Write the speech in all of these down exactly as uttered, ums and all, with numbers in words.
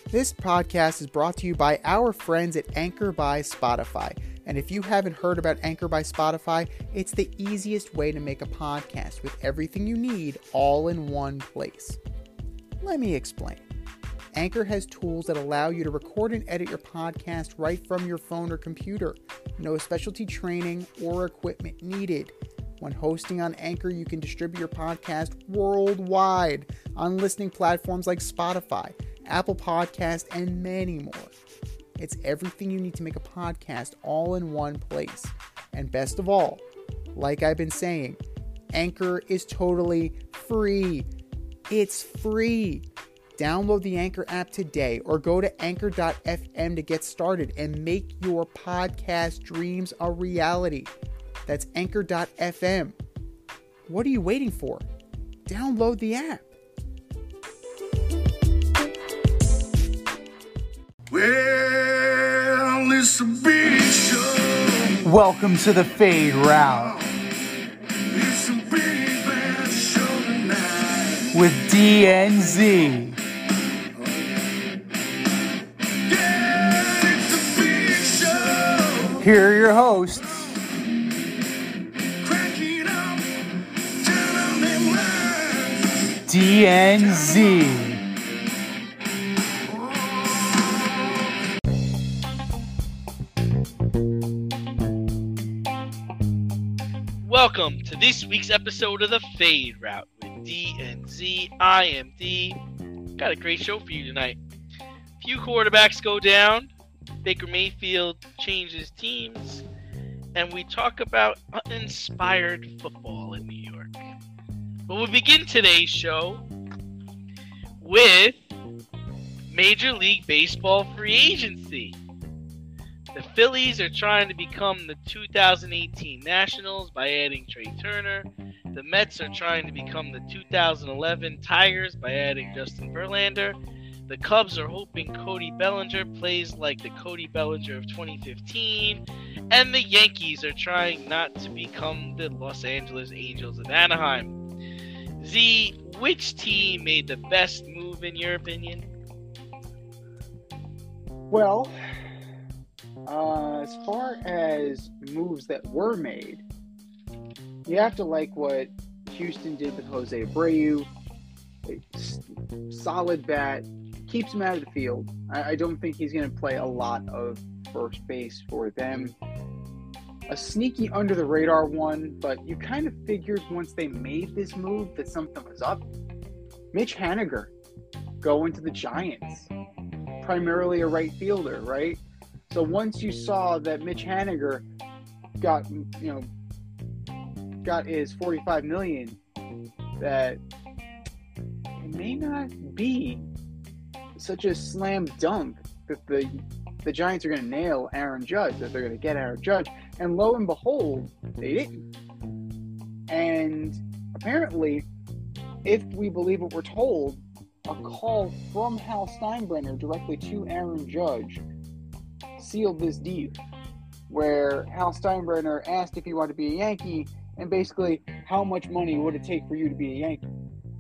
This podcast is brought to you by our friends at Anchor by Spotify. And if you haven't heard about Anchor by Spotify, it's the easiest way to make a podcast with everything you need all in one place. Let me explain. Anchor has tools that allow you to record and edit your podcast right from your phone or computer. No specialty training or equipment needed. When hosting on Anchor, you can distribute your podcast worldwide on listening platforms like Spotify, Apple Podcast, and many more. It's everything you need to make a podcast all in one place. And best of all, like I've been saying, Anchor is totally free. It's free. Download the Anchor app today or go to anchor dot f m to get started and make your podcast dreams a reality. That's anchor dot f m. What are you waiting for? Download the app. Well, it's a big show. Welcome to the Fade Route It's a big bad show tonight. with D N Z. Yeah, it's a big show. Here are your hosts, Cracking up, telling them lies. D N Z. Welcome to this week's episode of the Fade Route with D and Z. I am D. Got a great show for you tonight. Few quarterbacks go down. Baker Mayfield changes teams. And we talk about uninspired football in New York. But we'll begin today's show with Major League Baseball free agency. The Phillies are trying to become the two thousand eighteen Nationals by adding Trey Turner. The Mets are trying to become the two thousand eleven Tigers by adding Justin Verlander. The Cubs are hoping Cody Bellinger plays like the Cody Bellinger of twenty fifteen. And the Yankees are trying not to become the Los Angeles Angels of Anaheim. Z, which team made the best move in your opinion? Well, uh, as far as moves that were made, you have to like what Houston did with Jose Abreu. A s- solid bat, keeps him out of the field. I, I don't think he's going to play a lot of first base for them. A sneaky under the radar one, but you kind of figured once they made this move that something was up. Mitch Haniger going to the Giants, primarily a right fielder, right? So once you saw that Mitch Haniger got, you know, got his forty-five million dollars, that it may not be such a slam dunk that the the Giants are going to nail Aaron Judge, that they're going to get Aaron Judge. And lo and behold, they didn't. And apparently, if we believe what we're told, a call from Hal Steinbrenner directly to Aaron Judge sealed this deal, where Hal Steinbrenner asked if he wanted to be a Yankee, and basically, how much money would it take for you to be a Yankee?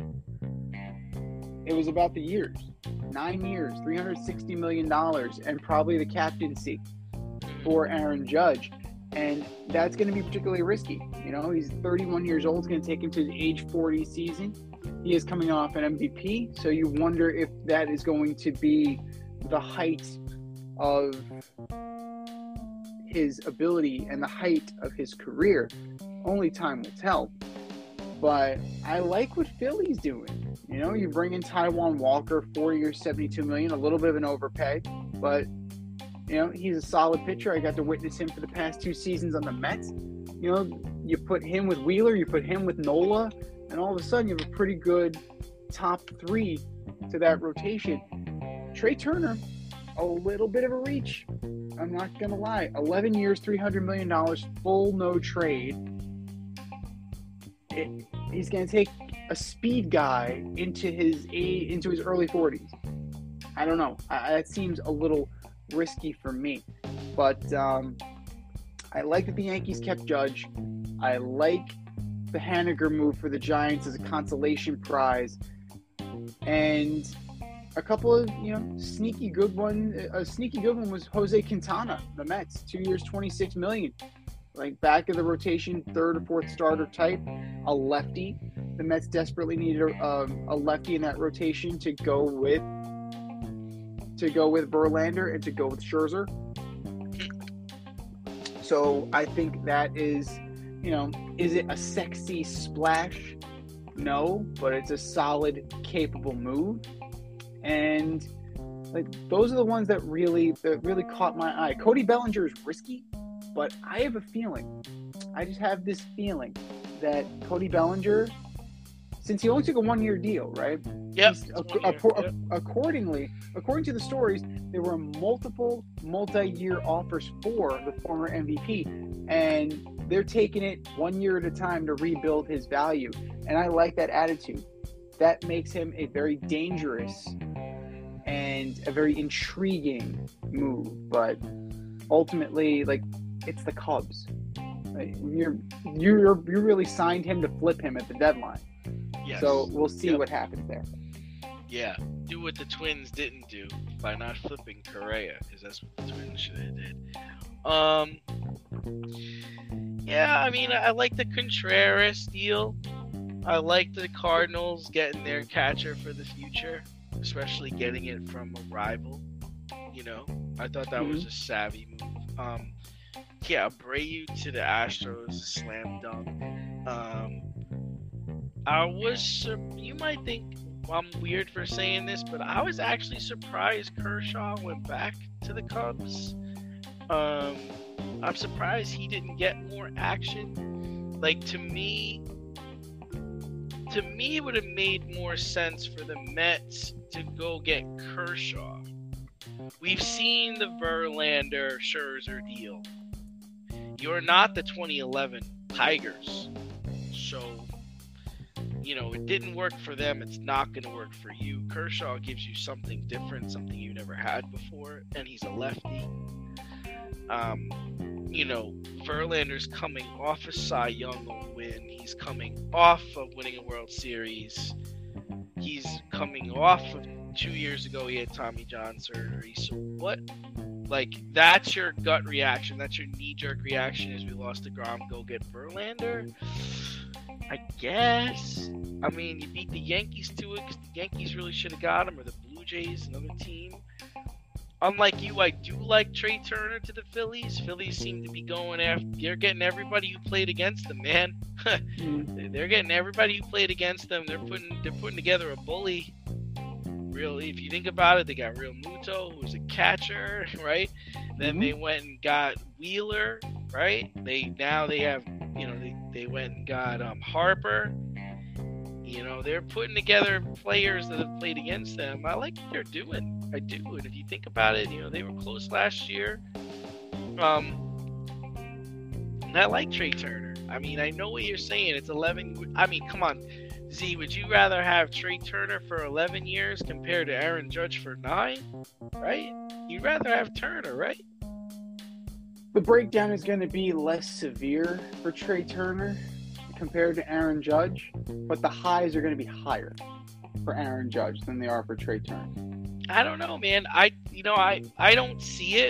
It was about the years. Nine years, three hundred sixty million dollars, and probably the captaincy for Aaron Judge. And that's going to be particularly risky. You know, he's thirty-one years old. It's going to take him to the age forty season. He is coming off an M V P, so you wonder if that is going to be the height of his ability and the height of his career. Only time will tell. But I like what Philly's doing. You know, you bring in Taijuan Walker, four years, seventy-two million dollars, a little bit of an overpay, but you know, he's a solid pitcher. I got to witness him for the past two seasons on the Mets. You know, you put him with Wheeler, you put him with Nola, and all of a sudden you have a pretty good top three to that rotation. Trey Turner, a little bit of a reach. I'm not going to lie. eleven years, three hundred million dollars, full no trade. It, he's going to take a speed guy into his into his early forties. I don't know. I, that seems a little risky for me. But um, I like that the Yankees kept Judge. I like the Haniger move for the Giants as a consolation prize. And a couple of, you know, sneaky good one. A sneaky good one was Jose Quintana, the Mets, two years, twenty-six million. Like back of the rotation, third or fourth starter type, a lefty. The Mets desperately needed a, um, a lefty in that rotation to go with to go with Verlander and to go with Scherzer. So I think that is, you know, is it a sexy splash? No, but it's a solid, capable move. And like those are the ones that really that really caught my eye. Cody Bellinger is risky, but I have a feeling, I just have this feeling that Cody Bellinger, since he only took a one-year deal, right? Yep. Ac- it's one ac- year, ac- yep. Accordingly, according to the stories, there were multiple multi-year offers for the former M V P, and they're taking it one year at a time to rebuild his value. And I like that attitude. That makes him a very dangerous and a very intriguing move. But ultimately, like, it's the Cubs. Like, you're you're you really signed him to flip him at the deadline. Yes. So we'll see Yep. what happens there. Yeah, do what the Twins didn't do by not flipping Correa, because that's what the Twins should have did. Um, yeah, I mean, I like the Contreras deal. I like the Cardinals getting their catcher for the future, especially getting it from a rival. You know, I thought that was a savvy move. Um, yeah, Abreu to the Astros, slam dunk. Um, I was, sur- you might think I'm weird for saying this, but I was actually surprised Kershaw went back to the Cubs. Um, I'm surprised he didn't get more action. Like, to me, to me, it would have made more sense for the Mets to go get Kershaw. We've seen the Verlander Scherzer deal. You're not the twenty eleven Tigers, so you know, it didn't work for them. It's not going to work for you. Kershaw gives you something different, something you never had before, and he's a lefty. Um, you know, Verlander's coming off a Cy Young win. He's coming off of winning a World Series. He's coming off of two years ago, he had Tommy John surgery. So what? Like, that's your gut reaction. That's your knee-jerk reaction is we lost to Grom, go get Verlander? I guess. I mean, you beat the Yankees to it because the Yankees really should have got him, or the Blue Jays, another team. Unlike you, I do like Trey Turner to the Phillies. Phillies seem to be going after. They're getting everybody who played against them, man. Mm. They're getting everybody who played against them. They're putting they're putting together a bully. Really, if you think about it, they got Real Muto, who's a catcher, right? Then Mhm. they went and got Wheeler, right? They now they have, you know, they, they went and got um, Harper. You know, they're putting together players that have played against them. I like what they're doing. I do. And if you think about it, you know, they were close last year. Um, and I like Trey Turner. I mean, I know what you're saying. It's eleven. I mean, come on. Z, would you rather have Trey Turner for eleven years compared to Aaron Judge for nine? Right? You'd rather have Turner, right? The breakdown is going to be less severe for Trey Turner compared to Aaron Judge, but the highs are going to be higher for Aaron Judge than they are for Trey Turner. I don't know, man. I, you know, I, I don't see it.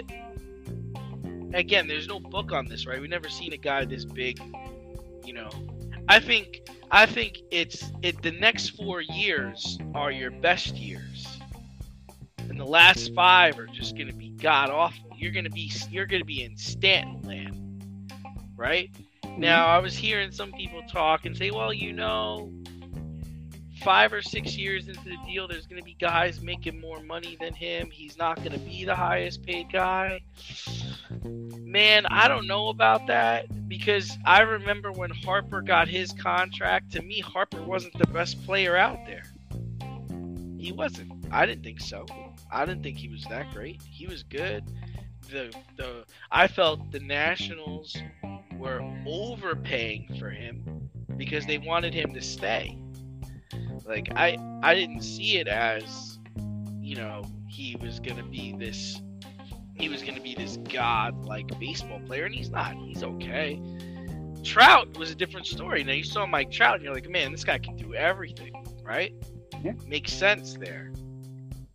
Again, there's no book on this, right? We've never seen a guy this big, you know. I think, I think it's it. The next four years are your best years, and the last five are just going to be god awful. You're going to be, you're going to be in Stanton land, right? Mm-hmm. Now, I was hearing some people talk and say, well, you know, five or six years into the deal, there's going to be guys making more money than him. He's not going to be the highest paid guy. Man, I don't know about that, because I remember when Harper got his contract. To me, Harper wasn't the best player out there. He wasn't. I didn't think so. I didn't think he was that great. He was good. The the I felt the Nationals were overpaying for him because they wanted him to stay. Like, I I didn't see it as, you know, he was gonna be this he was gonna be this god-like baseball player, and he's not. He's okay. Trout was a different story. Now, you saw Mike Trout, and you're like, man, this guy can do everything, right? Yeah. Makes sense there.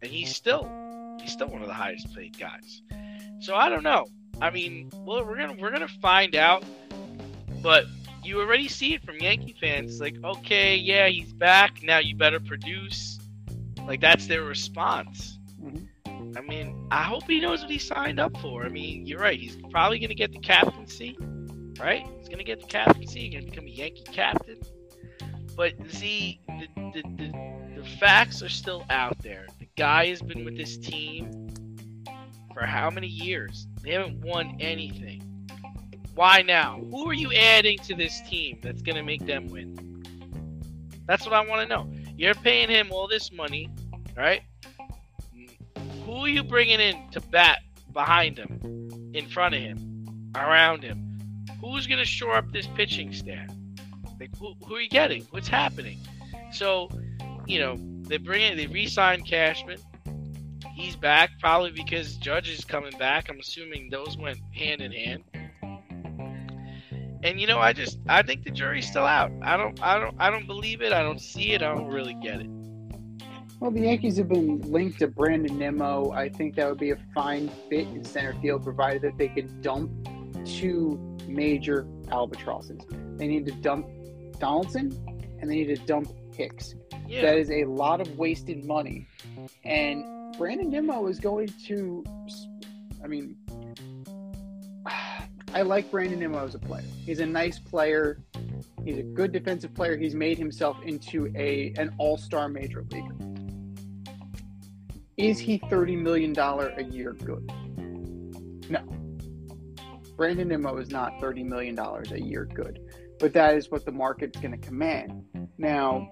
and he's still he's still one of the highest paid guys. So I don't know. I mean, well, we're gonna we're gonna find out, but you already see it from Yankee fans. Like, okay, yeah, he's back now. You better produce. Like, that's their response. Mhm. I mean, I hope he knows what he signed up for. I mean, you're right. He's probably gonna get the captaincy, right? He's gonna get the captaincy. He's gonna become a Yankee captain. But see, the the, the the facts are still out there. The guy has been with this team for how many years? They haven't won anything. Why now? Who are you adding to this team that's going to make them win? That's what I want to know. You're paying him all this money, right? Who are you bringing in to bat behind him, in front of him, around him? Who's going to shore up this pitching staff? Like, who, who are you getting? What's happening? So, you know, they bring in, they re-signed Cashman. He's back probably because Judge is coming back. I'm assuming those went hand in hand. And you know, I just I think the jury's still out. I don't I don't I don't believe it. I don't see it. I don't really get it. Well, the Yankees have been linked to Brandon Nimmo. I think that would be a fine fit in center field, provided that they could dump two major albatrosses. They need to dump Donaldson, and they need to dump Hicks. Yeah. That is a lot of wasted money. And Brandon Nimmo is going to, I mean, I like Brandon Nimmo as a player. He's a nice player. He's a good defensive player. He's made himself into a an all-star major leaguer. Is he thirty million dollars a year good? No. Brandon Nimmo is not thirty million dollars a year good. But that is what the market's going to command. Now,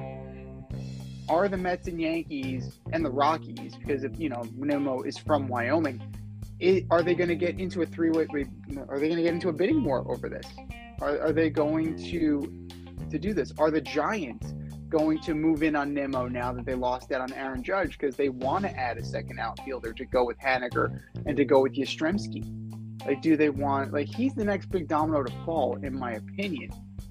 are the Mets and Yankees and the Rockies, because if, you know, Nimmo is from Wyoming, it, are they going to get into a three-way? Are they going to get into a bidding war over this? Are, are they going to to do this? Are the Giants going to move in on Nimmo now that they lost out on Aaron Judge because they want to add a second outfielder to go with Haniger and to go with Yastrzemski? Like, do they want, like, he's the next big domino to fall, in my opinion.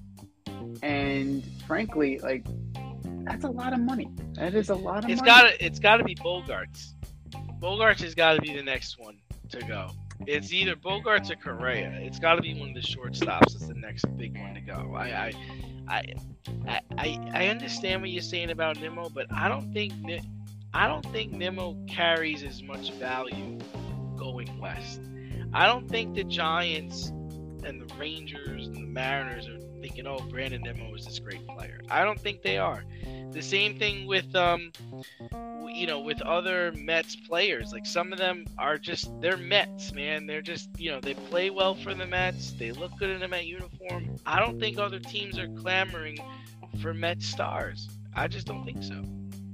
And frankly, like, that's a lot of money. That is a lot of It's money. gotta it's gotta be Bogarts. Bogarts has gotta be the next one to go. It's either Bogarts or Correa. It's gotta be one of the shortstops that's the next big one to go. I I I I, I understand what you're saying about Nimmo, but I don't think I don't think Nimmo carries as much value going west. I don't think the Giants and the Rangers and the Mariners are thinking, oh, Brandon Nimmo is this great player. I don't think they are. The same thing with, um, you know, with other Mets players. Like, some of them are just, they're Mets, man. They're just, you know, they play well for the Mets. They look good in a Met uniform. I don't think other teams are clamoring for Mets stars. I just don't think so.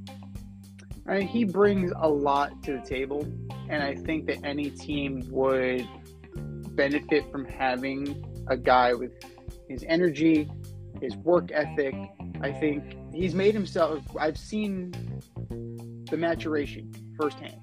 I mean, he brings a lot to the table, and I think that any team would benefit from having a guy with his energy, his work ethic. I think he's made himself, I've seen the maturation firsthand,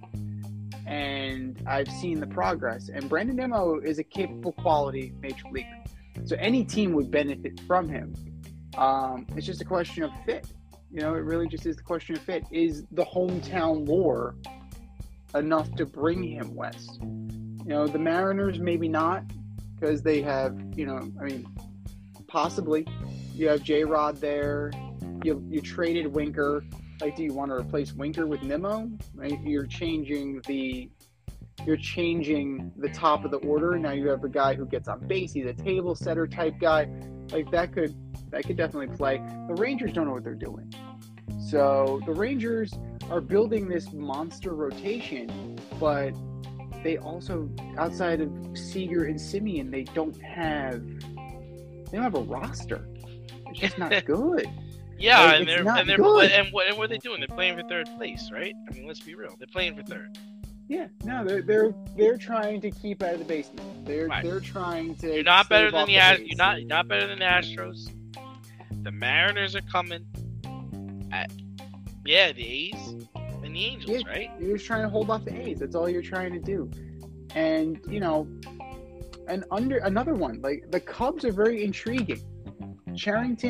and I've seen the progress, and Brandon Nimmo is a capable quality major leaguer. So any team would benefit from him. Um, it's just a question of fit. You know, it really just is the question of fit. Is the hometown lore enough to bring him west? You know, the Mariners, maybe not, because they have, you know, I mean, possibly. You have J-Rod there. You you traded Winker. Like, do you want to replace Winker with Nimmo? Right? You're changing the you're changing the top of the order. Now you have a guy who gets on base. He's a table setter type guy. Like, that could that could definitely play. The Rangers don't know what they're doing. So the Rangers are building this monster rotation, but they also, outside of Seager and Simeon, they don't have they don't have a roster. It's just not good. Yeah, Like, and it's they're not and they're good. and what and what are they doing? They're playing for third place, right? I mean, let's be real. They're playing for third. Yeah, no, they're they're they're trying to keep out of the basement. They're Right. they're trying to. You're not better save than off the Ast- base. you're not you're not better than the Astros. The Mariners are coming. At, yeah, the A's and the Angels, Yeah. right? You're just trying to hold off the A's. That's all you're trying to do. And you know, and under another one, like the Cubs are very intriguing.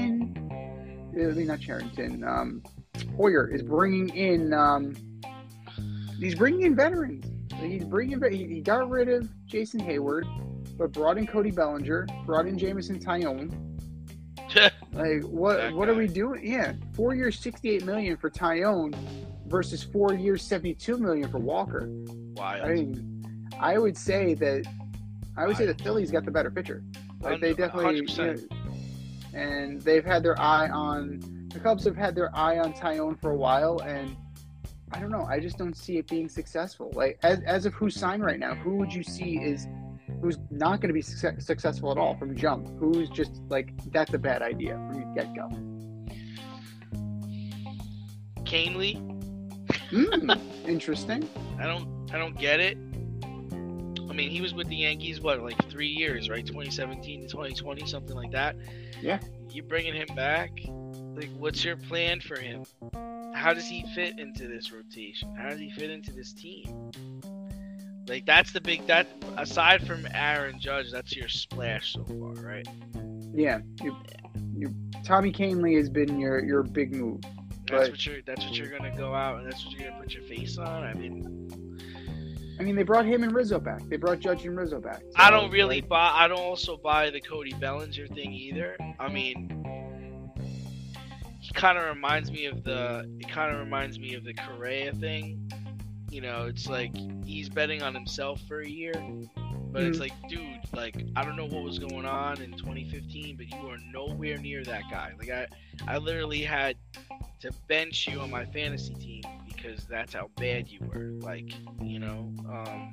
Charrington, I mean not Charrington. Um, Hoyer is bringing in. Um, He's bringing in veterans. He's bringing. He he got rid of Jason Hayward, but brought in Cody Bellinger, brought in Jamison Tyone. Like what? That what guy. are we doing? Yeah, four years, sixty-eight million for Tyone, versus four years, seventy-two million for Walker. Wild. I mean, I would say that I would say the Phillies got the better pitcher. Like they definitely, one hundred percent. you know, and they've had their eye on the Cubs have had their eye on Tyone for a while, and I don't know. I just don't see it being successful. Like as as of who's signed right now, who would you see is who's not going to be success, successful at all from jump? Who's just like that's a bad idea from get go? Canely. Mm, interesting. I don't I don't get it. I mean, he was with the Yankees what, like three years, right? twenty seventeen to twenty twenty, something like that. Yeah. You bringing him back? Like, what's your plan for him? How does he fit into this rotation? How does he fit into this team? Like, that's the big that aside from Aaron Judge, that's your splash so far, right? Yeah. You, you, Tommy Canely has been your your big move. That's But- what you're. That's what you're gonna go out, and that's what you're gonna put your face on. I mean, I mean, they brought him and Rizzo back. They brought Judge and Rizzo back. So, I don't really like, buy. I don't also buy the Cody Bellinger thing either. I mean, he kind of reminds me of the. It kind of reminds me of the Correa thing. You know, it's like he's betting on himself for a year, but it's Mhm. like, dude, like I don't know what was going on in twenty fifteen, but you are nowhere near that guy. Like I, I literally had to bench you on my fantasy team because that's how bad you were. Like, you know, um,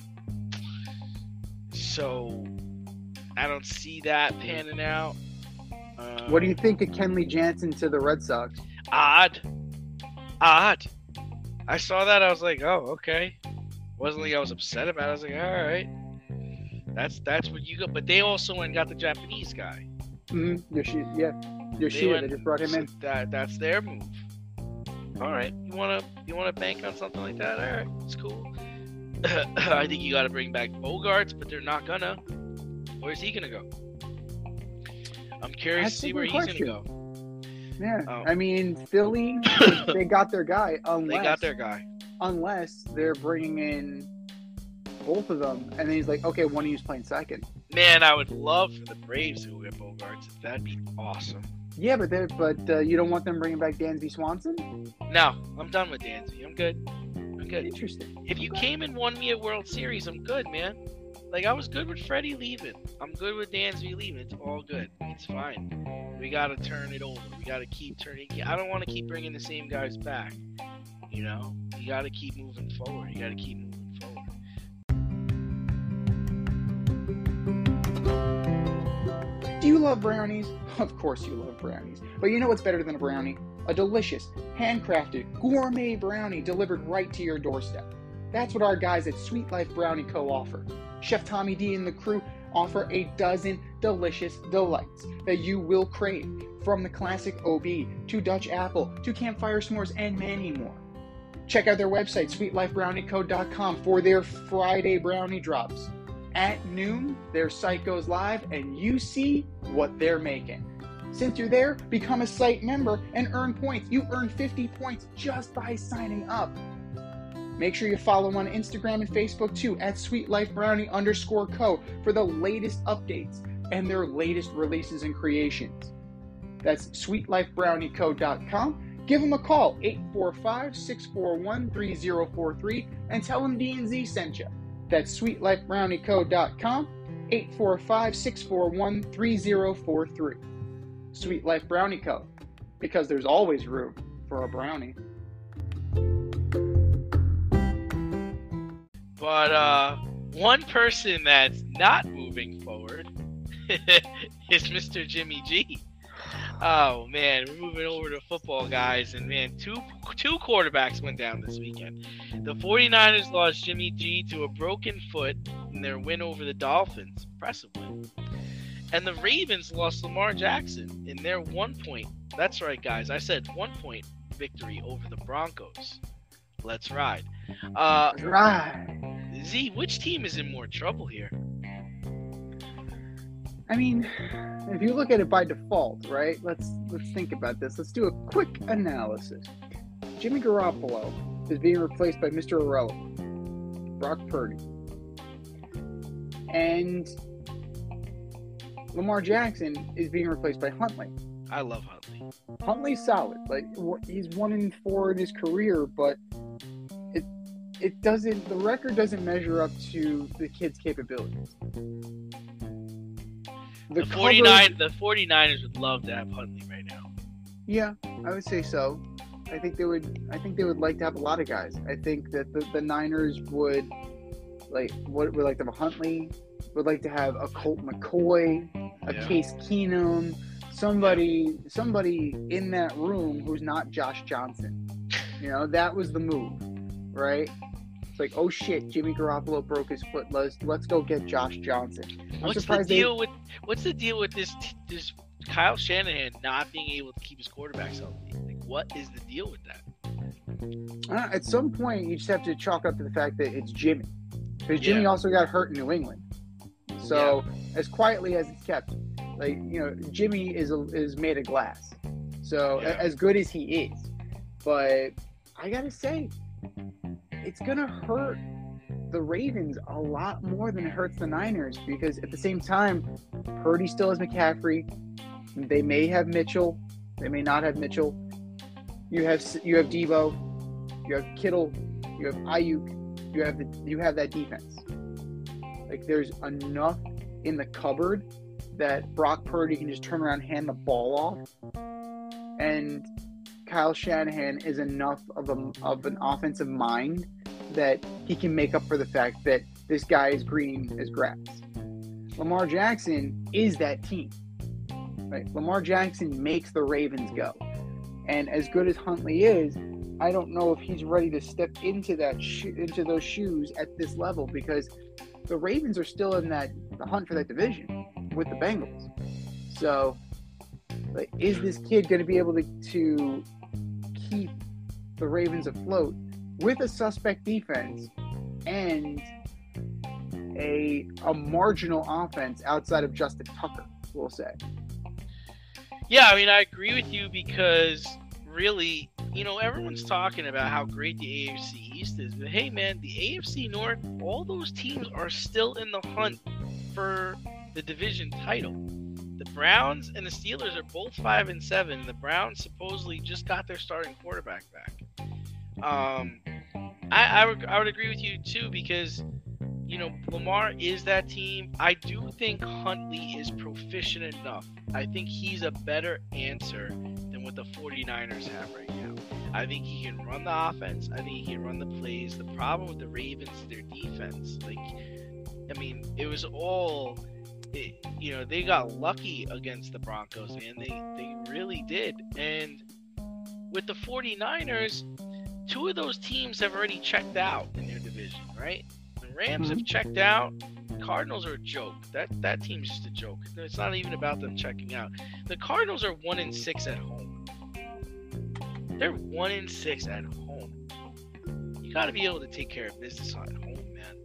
so I don't see that panning out. Um, What do you think of Kenley Jansen to the Red Sox? Odd, odd. I saw that. I was like, oh, okay. Wasn't like I was upset about it. I was like, all right. That's that's what you got. But they also went and got the Japanese guy. Mm-hmm. Yoshi, yeah, Yoshida. went- They just brought him so in. That that's their move. All right, you wanna you wanna bank on something like that? All right, it's cool. I think you got to bring back Bogarts, but they're not gonna. Where's he gonna go? I'm curious That's to see a where good he's question. gonna go. Yeah, Oh. I mean Philly, they got their guy. Unless They got their guy. unless they're bringing in both of them, and then he's like, okay, one of you's playing second. Man, I would love for the Braves to go get Bogarts. That'd be awesome. Yeah, but they but uh, you don't want them bringing back Dansby Swanson? No, I'm done with Dansby. I'm good. I'm good. Interesting. If you came and won me a World Series, I'm good, man. Like, I was good with Freddie leaving. I'm good with Dansby leaving. It's all good. It's fine. We got to turn it over. We got to keep turning. I don't want to keep bringing the same guys back. You know? You got to keep moving forward. You got to keep moving forward. Do you love brownies? Of course you love brownies. But you know what's better than a brownie? A delicious, handcrafted, gourmet brownie delivered right to your doorstep. That's what our guys at Sweet Life Brownie Co. offer. Chef Tommy D and the crew offer a dozen delicious delights that you will crave, from the classic O B to Dutch apple to campfire s'mores and many more. Check out their website, sweet life brownie co dot com, for their Friday brownie drops. At noon, their site goes live and you see what they're making. Since you're there, become a site member and earn points. You earn fifty points just by signing up. Make sure you follow on Instagram and Facebook too, at sweetlifebrownie underscore co, for the latest updates and their latest releases and creations. That's sweet life brownie co dot com. Give them a call, eight four five, six four one, three zero four three, and tell them D and Z sent you. That's sweet life brownie co dot com, eight four five, six four one, three zero four three. Sweet Life Brownie Co., because there's always room for a brownie. But uh, one person that's not moving forward is Mister Jimmy G. Oh man, we're moving over to football, guys, and man, two two quarterbacks went down this weekend. The 49ers lost Jimmy G to a broken foot in their win over the Dolphins, impressive win. And the Ravens lost Lamar Jackson in their one point. That's right, guys, I said one point victory over the Broncos. Let's ride. Uh, Right. Z, which team is in more trouble here? I mean, if you look at it by default, right? Let's let's think about this. Let's do a quick analysis. Jimmy Garoppolo is being replaced by Mister Irrelevant. Brock Purdy. And Lamar Jackson is being replaced by Huntley. I love Huntley. Huntley's solid. Like wh- he's one in four in his career, but it it doesn't. The record doesn't measure up to the kid's capabilities. The, cover- 49 the 49ers would love to have Huntley right now. Yeah, I would say so. I think they would. I think they would like to have a lot of guys. I think that the, the Niners would like would, would like to have a Huntley. Would like to have a Colt McCoy, a Yeah. Case Keenum, somebody somebody in that room who's not Josh Johnson. You know, that was the move, right? It's like, oh shit, Jimmy Garoppolo broke his foot. Let's let's go get Josh Johnson. I'm What's the surprised they- deal with What's the deal with this this Kyle Shanahan not being able to keep his quarterbacks healthy? Like, what is the deal with that? Uh, at some point, you just have to chalk up to the fact that it's Jimmy, because Jimmy Yeah. also got hurt in New England. So as quietly as it's kept, like you know, Jimmy is a, is made of glass. So Yeah. a- as good as he is, but I gotta say, it's gonna hurt the Ravens a lot more than it hurts the Niners, because at the same time, Purdy still has McCaffrey. They may have Mitchell. They may not have Mitchell. You have you have Debo. You have Kittle. You have Ayuk. You have the you have that defense. Like there's enough in the cupboard that Brock Purdy can just turn around and hand the ball off, and Kyle Shanahan is enough of a of an offensive mind that he can make up for the fact that this guy is green as grass. Lamar Jackson is that team. Right? Lamar Jackson makes the Ravens go. And as good as Huntley is, I don't know if he's ready to step into that sho- into those shoes at this level, because the Ravens are still in that the hunt for that division with the Bengals. So, like, is this kid going to be able to, to keep the Ravens afloat with a suspect defense and a a marginal offense outside of Justin Tucker, we'll say? Yeah, I mean, I agree with you, because really, you know, everyone's talking about how great the A F C East is, but hey, man, the A F C North, all those teams are still in the hunt for the division title. The Browns and the Steelers are both five and seven. The Browns supposedly just got their starting quarterback back. Um, I, I would I would agree with you too, because you know, Lamar is that team. I do think Huntley is proficient enough. I think he's a better answer than what the 49ers have right now. I think he can run the offense. I think he can run the plays. The problem with the Ravens is their defense. Like, I mean, it was all, it, you know, they got lucky against the Broncos, man. They, they really did. And with the 49ers, two of those teams have already checked out in their division, right? The Rams have checked out. The Cardinals are a joke. That that team's just a joke. It's not even about them checking out. The Cardinals are one and six at home. They're one and six at home. You got to be able to take care of business at home, man.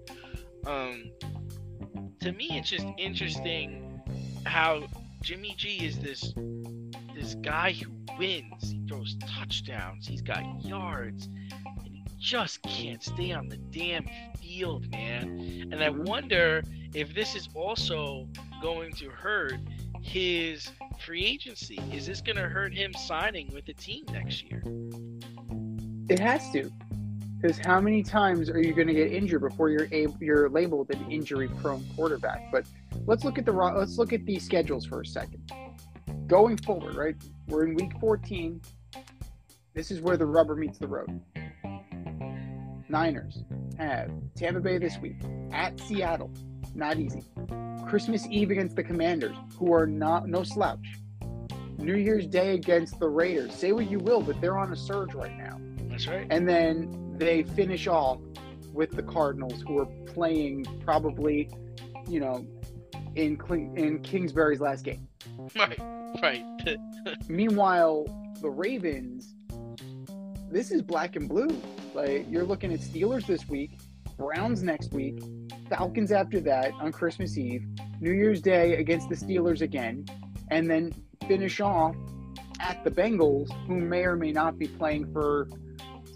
Um, to me, it's just interesting how Jimmy G is this this guy who wins. He throws touchdowns. He's got yards. And he just can't stay on the damn field, man. And I wonder if this is also going to hurt his free agency. Is this going to hurt him signing with the team next year? It has to. Because how many times are you going to get injured before you're able, you're labeled an injury-prone quarterback? But let's look at the ro- let's look at the schedules for a second. Going forward, right? We're in week fourteen. This is where the rubber meets the road. Niners have Tampa Bay this week, at Seattle, not easy. Christmas Eve against the Commanders, who are not no slouch. New Year's Day against the Raiders. Say what you will, but they're on a surge right now. That's right. And then they finish off with the Cardinals, who are playing probably, you know, in Cle- in Kingsbury's last game. Right, right. Meanwhile, the Ravens, this is black and blue. Like, you're looking at Steelers this week, Browns next week, Falcons after that on Christmas Eve, New Year's Day against the Steelers again, and then finish off at the Bengals, who may or may not be playing for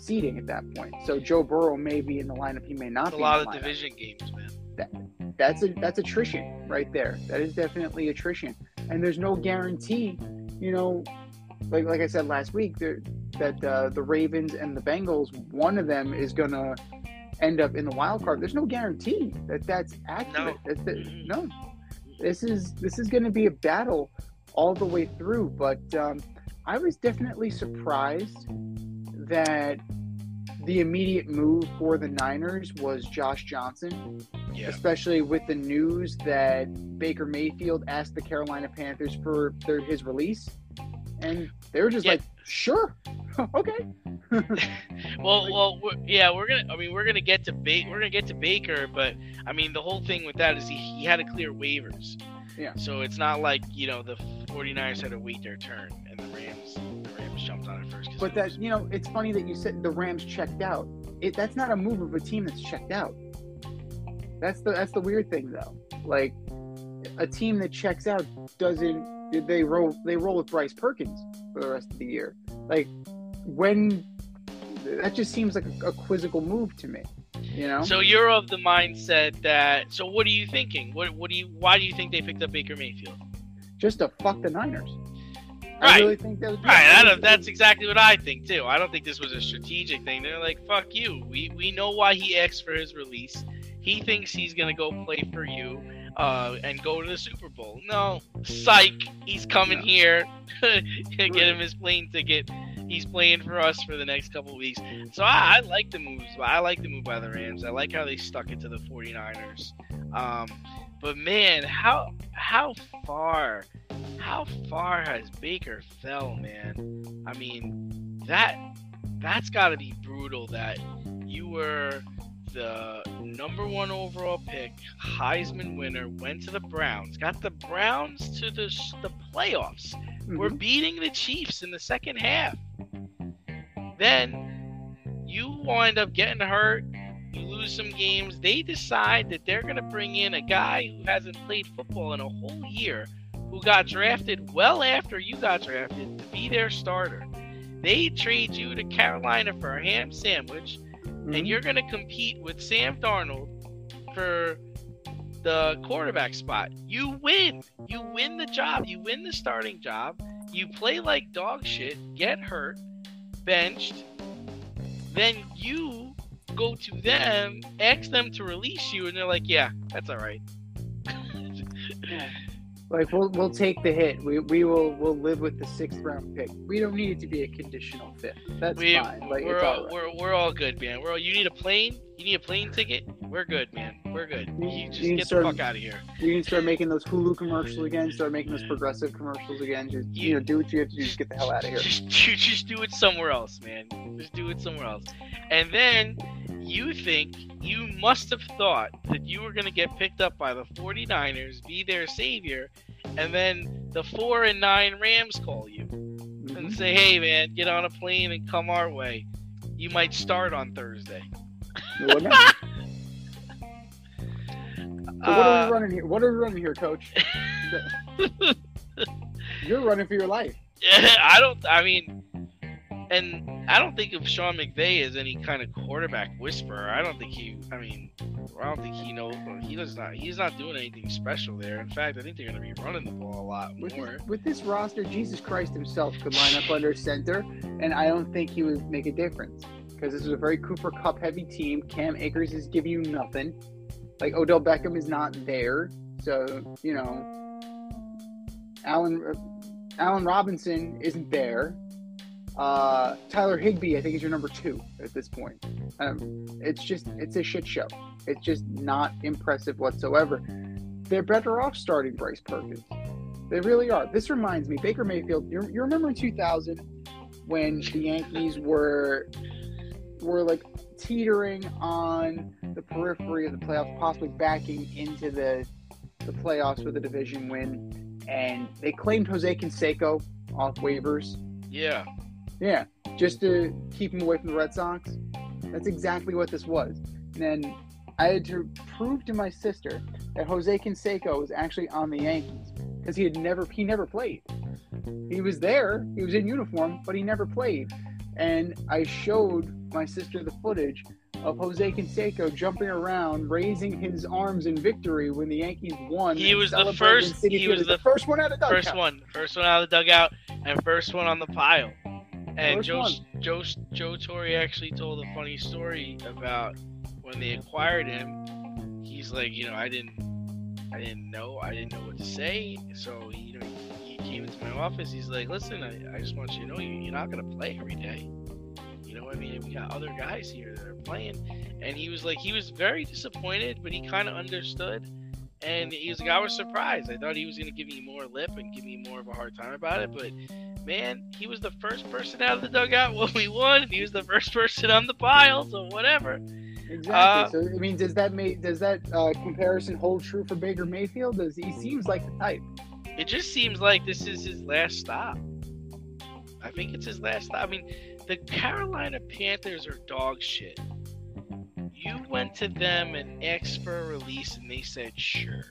seeding at that point. So Joe Burrow may be in the lineup. He may not It's a be lot in of the lineup. division games, man. That's a that's attrition right there. That is definitely attrition, and there's no guarantee. You know, like like I said last week, there, that uh, the Ravens and the Bengals, one of them is gonna end up in the wild card. There's no guarantee that that's accurate. No. That's, that, Mhm. no, this is this is going to be a battle all the way through. But um, I was definitely surprised that the immediate move for the Niners was Josh Johnson, Yeah. especially with the news that Baker Mayfield asked the Carolina Panthers for their, his release, and they were just Yeah. like, "Sure, okay." Well, well, we're, yeah, we're gonna. I mean, we're gonna get to ba- We're gonna get to Baker, but I mean, the whole thing with that is he, he had to clear waivers. Yeah. So it's not like you know the 49ers had to wait their turn and the Rams the Rams jumped on it first. 'cause But it that was- you know, it's funny that you said the Rams checked out. It that's not a move of a team that's checked out. That's the that's the weird thing though. Like a team that checks out doesn't they roll they roll with Bryce Perkins for the rest of the year. Like when that just seems like a, a quizzical move to me. You know? So you're of the mindset that. So what are you thinking? What what do you? Why do you think they picked up Baker Mayfield? Just to fuck the Niners. I Right. really think that was Right, I don't, that's exactly what I think too. I don't think this was a strategic thing. They're like, "Fuck you. We we know why he asked for his release. He thinks he's gonna go play for you, uh, and go to the Super Bowl. No, psych. He's coming No. here. Get him his plane ticket. He's playing for us for the next couple of weeks. So I, I like the moves. I like the move by the Rams. I like how they stuck it to the 49ers. Um, but man, how how far how far has Baker fell, man? I mean, that that's got to be brutal. That you were the number one overall pick, Heisman winner, went to the Browns, got the Browns to the the playoffs. Mhm. We're beating the Chiefs in the second half. Then you wind up getting hurt. You lose some games. They decide that they're going to bring in a guy who hasn't played football in a whole year, who got drafted well after you got drafted, to be their starter. They trade you to Carolina for a ham sandwich, Mhm. and you're going to compete with Sam Darnold for the quarterback spot. You win. You win the job. You win the starting job. You play like dog shit, get hurt, benched. Then you go to them, ask them to release you, and they're like, yeah, that's all right. Like we'll we'll take the hit. We we will we'll live with the sixth round pick. We don't need it to be a conditional fifth. That's We, fine. Like we're, it's all, all right. we're, we're all good, man. We're all, you need a plane? You need a plane ticket? We're good, man. We're good. You- You just you get start- the fuck out of here. You can start making those Hulu commercials again. Start making those progressive commercials again. Just you, You- know, do what you have to do. Just get the hell out of here. Just do, just do it somewhere else, man. Just do it somewhere else. And then you think you must have thought that you were going to get picked up by the 49ers, be their savior, and then the four and nine Rams call you and Mhm. say, "Hey, man, get on a plane and come our way. You might start on Thursday." Well, no. So what are Uh, we running here? What are we running here, Coach? You're running for your life. I don't. I mean, and I don't think of Sean McVay as any kind of quarterback whisperer. I don't think he. I mean, I don't think he knows. He does not. He's not doing anything special there. In fact, I think they're going to be running the ball a lot With more. this, with this roster, Jesus Christ himself could line up under center, and I don't think he would make a difference because this is a very Cooper Cup heavy team. Cam Akers is giving you nothing. Like Odell Beckham is not there, so you know, Allen Allen Robinson isn't there. Uh, Tyler Higbee, I think, is your number two at this point. Um, it's just it's a shit show. It's just not impressive whatsoever. They're better off starting Bryce Perkins. They really are. This reminds me, Baker Mayfield. You, you remember in two thousand when the Yankees were were like teetering on the periphery of the playoffs, possibly backing into the the playoffs with a division win, and they claimed Jose Canseco off waivers. Yeah. Yeah, just to keep him away from the Red Sox. That's exactly what this was. And then I had to prove to my sister that Jose Canseco was actually on the Yankees because he had never he never played. He was there. He was in uniform, but he never played. And I showed my sister the footage of Jose Canseco jumping around, raising his arms in victory when the Yankees won. He and was the celebrating first. in Citi He was Field. the first one out of the dugout. First one. First one out of the dugout, and first one on the pile. And First Joe, one. Joe Joe Torre actually told a funny story about when they acquired him. He's like, you know, I didn't, I didn't know, I didn't know what to say. So you know, he, he came into my office. He's like, listen, I, I just want you to know, you, you're not gonna play every day. You know what I mean? We got other guys here that are playing. And he was like, he was very disappointed, but he kind of understood. And he was like, I was surprised. I thought he was going to give me more lip and give me more of a hard time about it. But, man, he was the first person out of the dugout when we won. He was the first person on the pile, so whatever. Exactly. Uh, so, I mean, does that make, does that uh, comparison hold true for Baker Mayfield? Does he seems like the type? It just seems like this is his last stop. I think it's his last stop. I mean, the Carolina Panthers are dog shit. You went to them and asked for a release, and they said sure.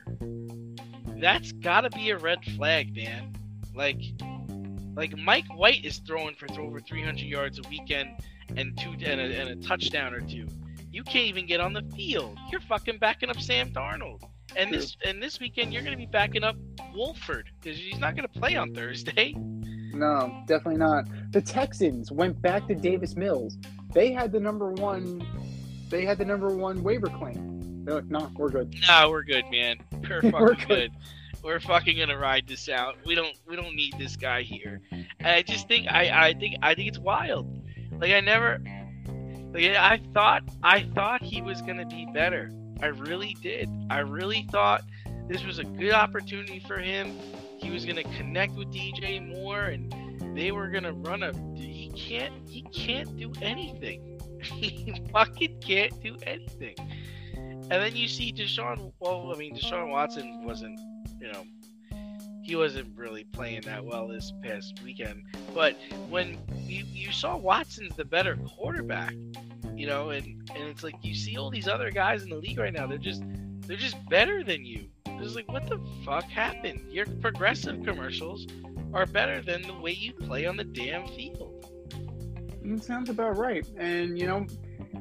That's gotta be a red flag, man. Like, like Mike White is throwing for over three hundred yards a weekend and two and a, and a touchdown or two. You can't even get on the field. You're fucking backing up Sam Darnold, and True. this and this weekend you're gonna be backing up Wolford because he's not gonna play on Thursday. No, definitely not. The Texans went back to Davis Mills. They had the number one. They had the number one waiver claim. They're like, no, we're good. No, we're good, man. We're fucking We're good. good. We're fucking gonna ride this out. We don't we don't need this guy here. And I just think I, I think I think it's wild. Like I never like I thought I thought he was gonna be better. I really did. I really thought this was a good opportunity for him. He was gonna connect with D J Moore and they were gonna run a he can't he can't do anything. He fucking can't do anything. And then you see Deshaun, well, I mean, Deshaun Watson wasn't, you know, he wasn't really playing that well this past weekend. But when you, you saw Watson's the better quarterback, you know, and, and it's like you see all these other guys in the league right now, they're just they're just better than you. It's like, what the fuck happened? Your progressive commercials are better than the way you play on the damn field. It sounds about right. And, you know,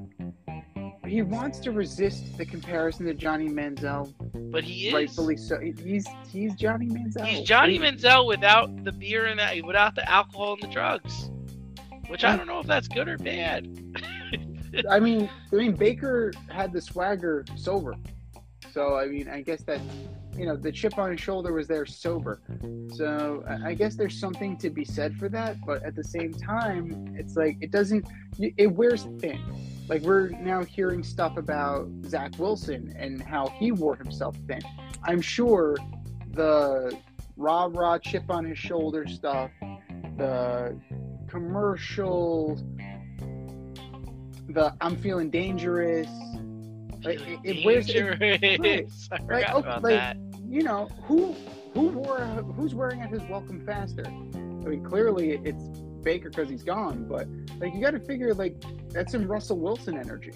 he wants to resist the comparison to Johnny Manziel. But he is. Rightfully so. He's he's Johnny Manziel. He's Johnny He- Manziel without the beer and that, without the alcohol and the drugs. Which I don't know if that's good or bad. I mean, I mean, Baker had the swagger sober. So, I mean, I guess that, you know, the chip on his shoulder was there sober. So, I I guess there's something to be said for that. But at the same time, it's like, it doesn't, it wears thin. Like, we're now hearing stuff about Zach Wilson and how he wore himself thin. I'm sure the rah-rah chip on his shoulder stuff, the commercials, the I'm feeling dangerous, like, it, it wears it, Dangerous. I Like, forgot okay, about like, that. you know, who who wore who's wearing out his welcome faster? I mean, clearly it's Baker because he's gone, but like you got to figure like that's some Russell Wilson energy.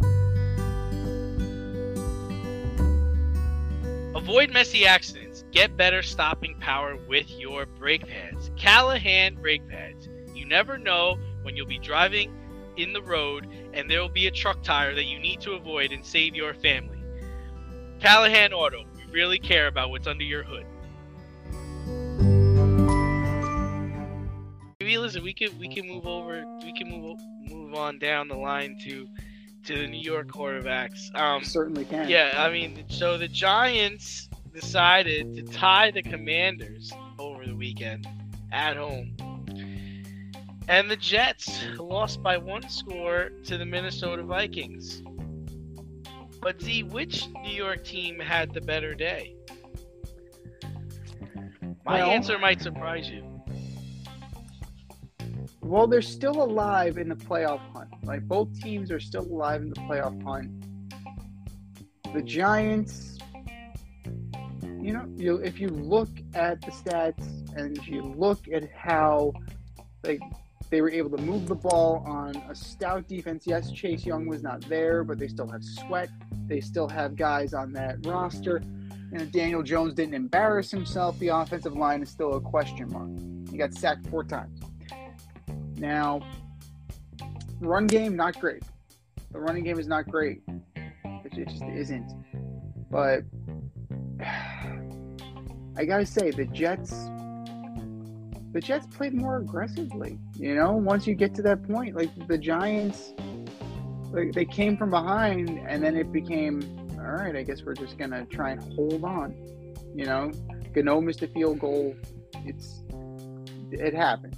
Avoid messy accidents. Get better stopping power with your brake pads. Callahan brake pads. You never know when you'll be driving in the road and there will be a truck tire that you need to avoid and save your family. Callahan Auto. We really care about what's under your hood. Maybe listen, we can we can move over. We can move move on down the line to to the New York quarterbacks. Um, Certainly can. yeah, I mean, so the Giants decided to tie the Commanders over the weekend at home. And the Jets lost by one score to the Minnesota Vikings. But Z, which New York team had the better day? My Well- answer might surprise you. Well, they're still alive in the playoff hunt. Like both teams are still alive in the playoff hunt. The Giants, you know, you if you look at the stats and you look at how like they were able to move the ball on a stout defense. Yes, Chase Young was not there, but they still have Sweat. They still have guys on that roster. You know, Daniel Jones didn't embarrass himself. The offensive line is still a question mark. He got sacked four times. Now, run game, not great. The running game is not great. It, it just isn't. But I gotta say, the Jets, the Jets played more aggressively. You know, once you get to that point, like the Giants, like they came from behind, and then it became, all right, I guess we're just gonna try and hold on. You know, Gano missed a field goal. It's it happens.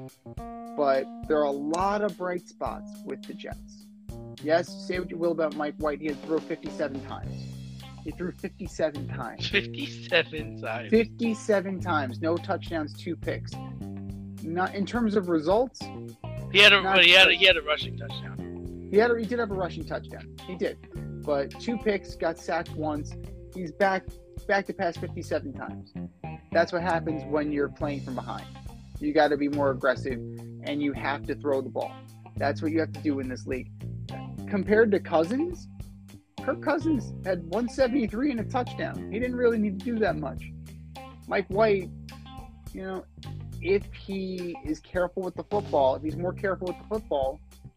But there are a lot of bright spots with the Jets. Yes, say what you will about Mike White. He had thrown fifty-seven times. He threw fifty-seven times. fifty-seven times. fifty-seven times. No touchdowns, two picks. Not in terms of results. He had a Not he had a, great. he had a rushing touchdown. He had a, he did have a rushing touchdown. He did, but two picks, got sacked once. He's back back to pass fifty-seven times. That's what happens when you're playing from behind. You got to be more aggressive, and you have to throw the ball. That's what you have to do in this league. Compared to Cousins, Kirk Cousins had one seventy-three and a touchdown. He didn't really need to do that much. Mike White, you know, if he is careful with the football, if he's more careful with the football,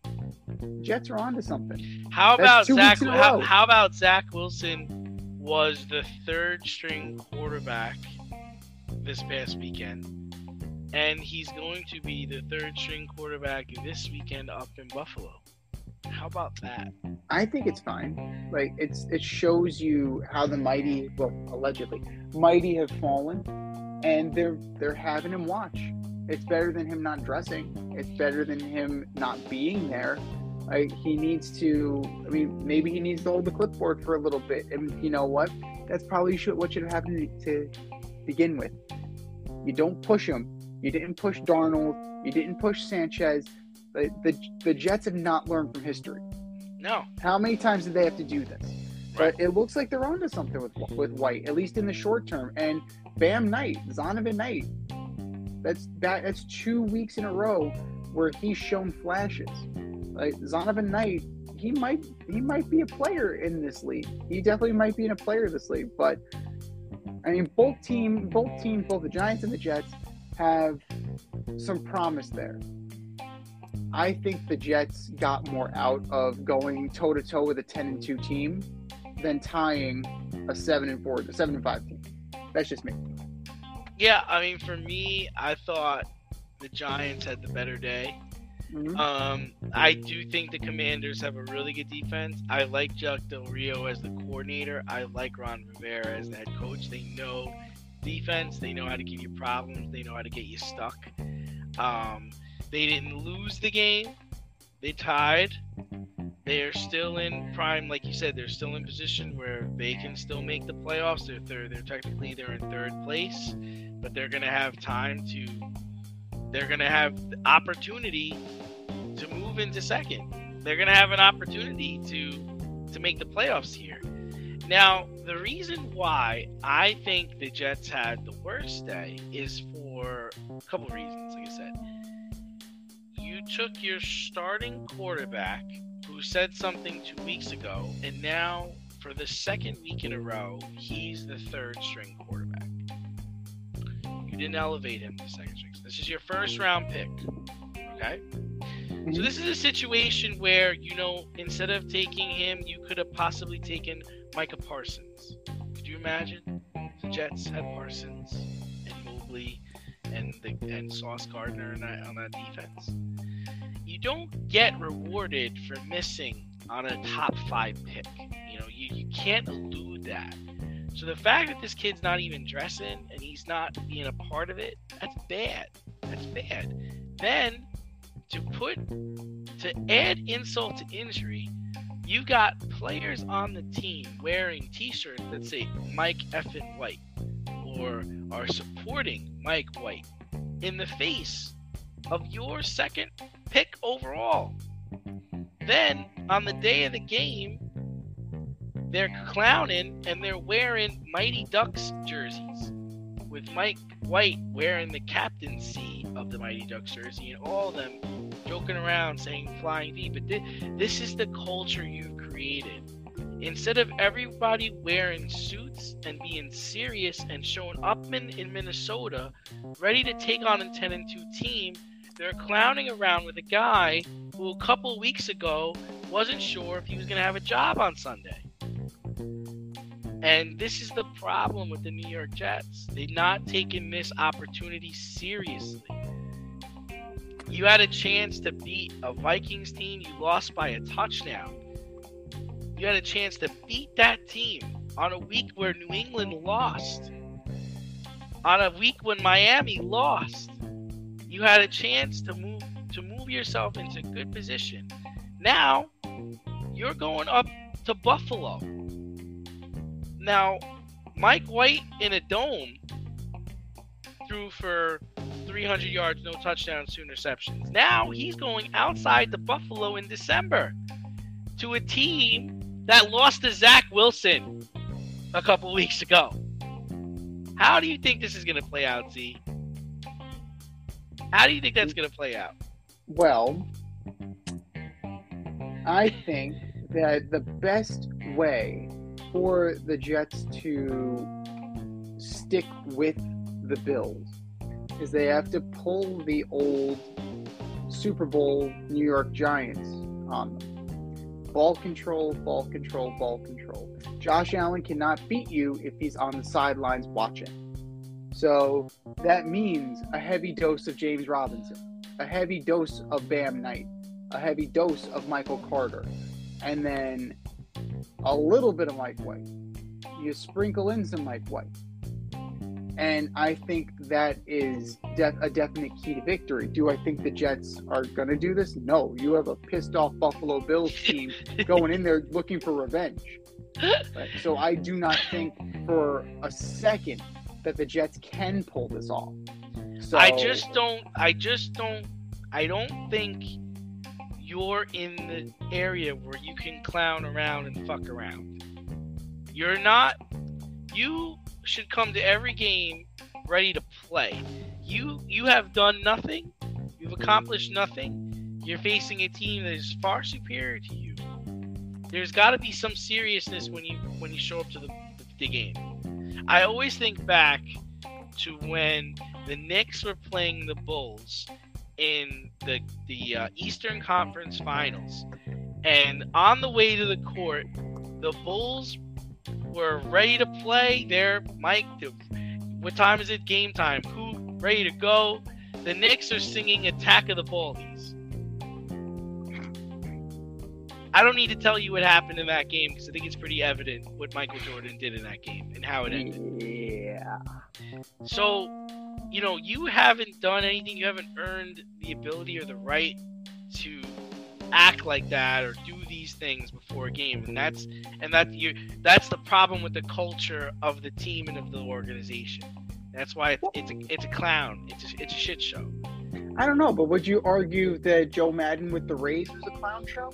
Jets are onto something. How That's about two Zach? weeks in a How, row. how about Zach Wilson was the third string quarterback this past weekend, and he's going to be the third string quarterback this weekend up in Buffalo. How about that? I think it's fine. Like it's it shows you how the mighty, well, allegedly, mighty have fallen, and they're they're having him watch. It's better than him not dressing. It's better than him not being there. Like he needs to. I mean, maybe he needs to hold the clipboard for a little bit. And you know what? That's probably should, what should have happened to begin with. You don't push him. You didn't push Darnold. You didn't push Sanchez. The, the the Jets have not learned from history. No. How many times did they have to do this? Right. But it looks like they're onto something with with White, at least in the short term. And Bam Knight, Zonovan Knight, that's that, that's two weeks in a row where he's shown flashes. Like Zonovan Knight, he might he might be a player in this league. He definitely might be in a player in this league. But I mean, both team, both teams, both the Giants and the Jets have some promise there. I think the Jets got more out of going toe to toe with a ten and two team than tying a seven and four, a seven and five team. That's just me. Yeah, I mean, for me, I thought the Giants had the better day. Mhm. Um, I do think the Commanders have a really good defense. I like Jack Del Rio as the coordinator. I like Ron Rivera as the head coach. They know defense. They know how to give you problems. They know how to get you stuck. Um, they didn't lose the game. They tied. They're still in prime, like you said. They're still in position where they can still make the playoffs. They're third. They're technically they're in third place, but they're gonna have time to. They're gonna have the opportunity to move into second. They're gonna have an opportunity to to make the playoffs here. Now, the reason why I think the Jets had the worst day is for a couple reasons. Like I said, you took your starting quarterback who said something two weeks ago, and now for the second week in a row, he's the third string quarterback. You didn't elevate him to second string. This is your first round pick. Okay? So this is a situation where, you know, instead of taking him, you could have possibly taken Micah Parsons. Could you imagine? The Jets had Parsons and Mobley and the and Sauce Gardner on that, on that defense. You don't get rewarded for missing on a top five pick. You know, you, you can't elude that. So the fact that this kid's not even dressing and he's not being a part of it, that's bad. That's bad. Then to put to add insult to injury, you got players on the team wearing t-shirts that say Mike effing White or are supporting Mike White in the face of your second pick overall. Then on the day of the game, they're clowning and they're wearing Mighty Ducks jerseys with Mike White wearing the captaincy of the Mighty Ducks jersey and all of them joking around saying Flying V. But th- this is the culture you've created Instead of everybody wearing suits and being serious and showing up in, in Minnesota, ready to take on a ten and two team, they're clowning around with a guy who a couple weeks ago wasn't sure if he was going to have a job on Sunday. And this is the problem with the New York Jets. They're not taking this opportunity seriously. You had a chance to beat a Vikings team. You lost by a touchdown. You had a chance to beat that team on a week where New England lost. On a week when Miami lost. You had a chance to move to move yourself into good position. Now, you're going up to Buffalo. Now, Mike White in a dome threw for three hundred yards, no touchdowns, two interceptions. Now, he's going outside to Buffalo in December to a team that lost to Zach Wilson a couple weeks ago. How do you think this is going to play out, Z? How do you think that's going to play out? Well, I think that the best way for the Jets to stick with the Bills is they have to pull the old Super Bowl New York Giants on them. Ball control, ball control, ball control. Josh Allen cannot beat you if he's on the sidelines watching. So that means a heavy dose of James Robinson, a heavy dose of Bam Knight, a heavy dose of Michael Carter, and then a little bit of Mike White. You sprinkle in some Mike White. And I think that is def- a definite key to victory. Do I think the Jets are going to do this? No. You have a pissed off Buffalo Bills team going in there looking for revenge. Right? So I do not think for a second that the Jets can pull this off. So I just don't, I just don't, I don't think you're in the area where you can clown around and fuck around. You're not, you should come to every game ready to play. You you have done nothing. You've accomplished nothing. You're facing a team that is far superior to you. There's got to be some seriousness when you when you show up to the, the, the game. I always think back to when the Knicks were playing the Bulls in the the uh, Eastern Conference Finals, and on the way to the court, the Bulls were ready to play. They're Mike. What time is it? Game time. Who ready to go? The Knicks are singing "Attack of the Baldies." I don't need to tell you what happened in that game because I think it's pretty evident what Michael Jordan did in that game and how it ended. Yeah. So, you know, you haven't done anything. You haven't earned the ability or the right to act like that or do these things before a game, and that's and that you that's the problem with the culture of the team and of the organization. That's why it's it's a, it's a clown. It's a, it's a shit show. I don't know, but would you argue that Joe Madden with the Rays was a clown show?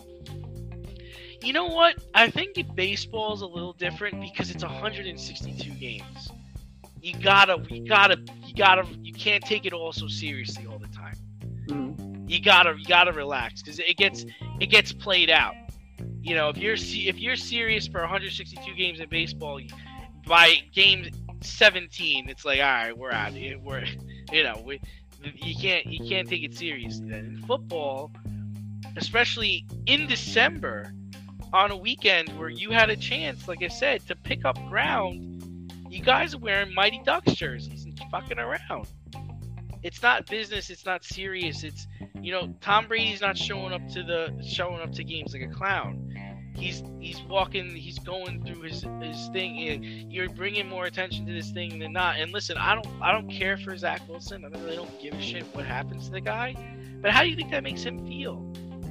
You know what? I think baseball is a little different because it's one hundred sixty-two games. You gotta, you gotta, you gotta, you can't take it all so seriously all the time. Mm-hmm. You gotta, you gotta relax because it gets, it gets played out. You know, if you're if you're serious for one hundred sixty-two games in baseball, by game seventeen, it's like, all right, we're out. We're, you know, we, you can't, you can't take it seriously. Then in football, especially in December, on a weekend where you had a chance, like I said, to pick up ground, you guys are wearing Mighty Ducks jerseys and fucking around. It's not business. It's not serious. It's, you know, Tom Brady's not showing up to the showing up to games like a clown. He's he's walking. He's going through his his thing. You're bringing more attention to this thing than not. And listen, I don't I don't care for Zach Wilson. I really don't give a shit what happens to the guy. But how do you think that makes him feel?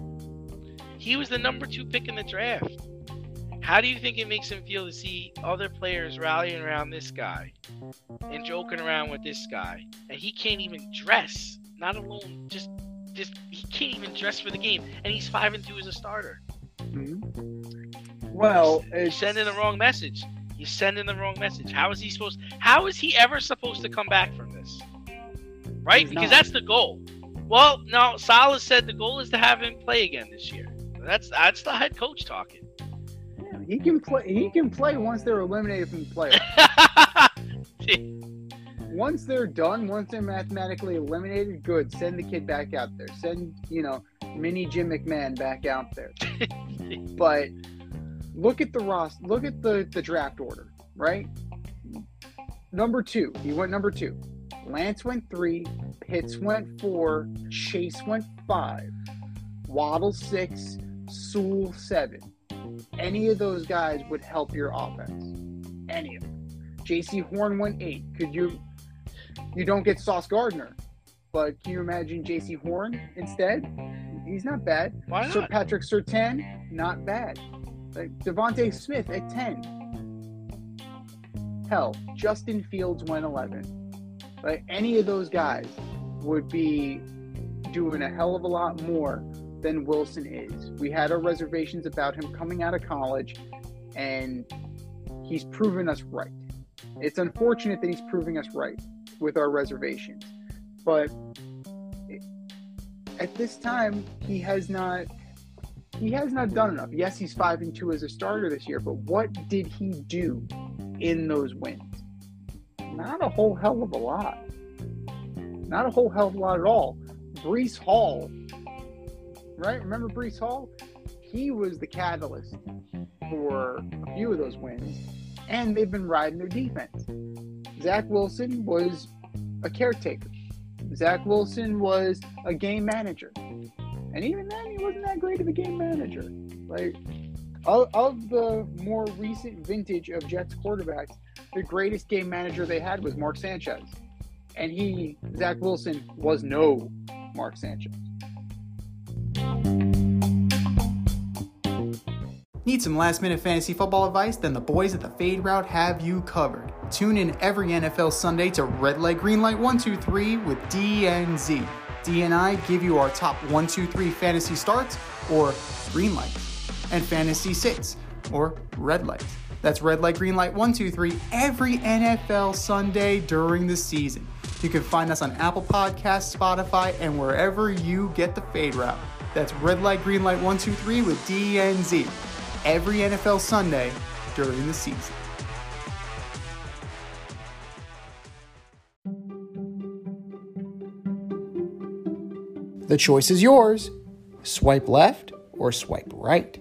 He was the number two pick in the draft. How do you think it makes him feel to see other players rallying around this guy and joking around with this guy, and he can't even dress? Not alone, just, just he can't even dress for the game, and he's five and two as a starter. Mm-hmm. Well, You're it's... sending the wrong message. You're sending the wrong message. How is he supposed? How is he ever supposed to come back from this? Right? He's Because not. that's the goal. Well, no, Salah said the goal is to have him play again this year. That's that's the head coach talking. Yeah, he can play. He can play once they're eliminated from the playoffs. Once they're done, once they're mathematically eliminated, good. Send the kid back out there. Send, you know, mini Jim McMahon back out there. But look at the roster. Look at the, the draft order, right? Number two. He went number two. Lance went three. Pitts went four. Chase went five. Waddle six. Sewell seven. Any of those guys would help your offense. Any of them. J C Horn went eight. Could you... You don't get Sauce Gardner, but can you imagine J C Horn instead? He's not bad. Why not? Sir Patrick Surtain, not bad. Like Devontae Smith at ten. Hell, Justin Fields went eleven. Like any of those guys would be doing a hell of a lot more than Wilson is. We had our reservations about him coming out of college, and he's proven us right. It's unfortunate that he's proving us right with our reservations, but at this time he has not he has not done enough. Yes, he's five and two as a starter this year, but what did he do in those wins? Not a whole hell of a lot. Not a whole hell of a lot at all. Breece Hall, right? Remember Breece Hall? He was the catalyst for a few of those wins, and they've been riding their defense. Zach Wilson was a caretaker. Zach Wilson was a game manager. And even then, he wasn't that great of a game manager. Like, of, of the more recent vintage of Jets quarterbacks, the greatest game manager they had was Mark Sanchez. And he, Zach Wilson, was no Mark Sanchez. Need some last-minute fantasy football advice? Then the boys at the Fade Route have you covered. Tune in every N F L Sunday to Red Light, Green Light one two three with D N Z. D and I give you our top one two three fantasy starts, or green light, and fantasy sits, or red light. That's Red Light, Green Light one two three every N F L Sunday during the season. You can find us on Apple Podcasts, Spotify, and wherever you get the Fade Route. That's Red Light, Green Light one two three with D N Z. Every N F L Sunday during the season. The choice is yours. Swipe left or swipe right.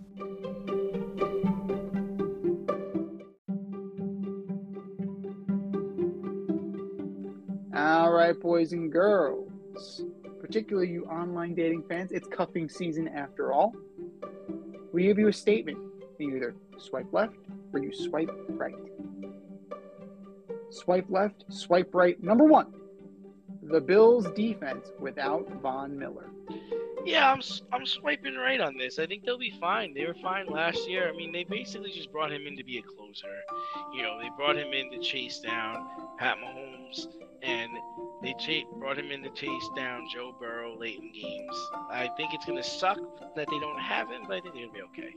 All right, boys and girls, particularly you online dating fans, it's cuffing season after all. We give you a statement. You either swipe left or you swipe right. Swipe left, swipe right. Number one, the Bills' defense without Von Miller. Yeah, I'm s- I'm swiping right on this. I think they'll be fine. They were fine last year. I mean, they basically just brought him in to be a closer. You know, they brought him in to chase down Pat Mahomes, and they ch- brought him in to chase down Joe Burrow late in games. I think it's going to suck that they don't have him, but I think they're going to be okay.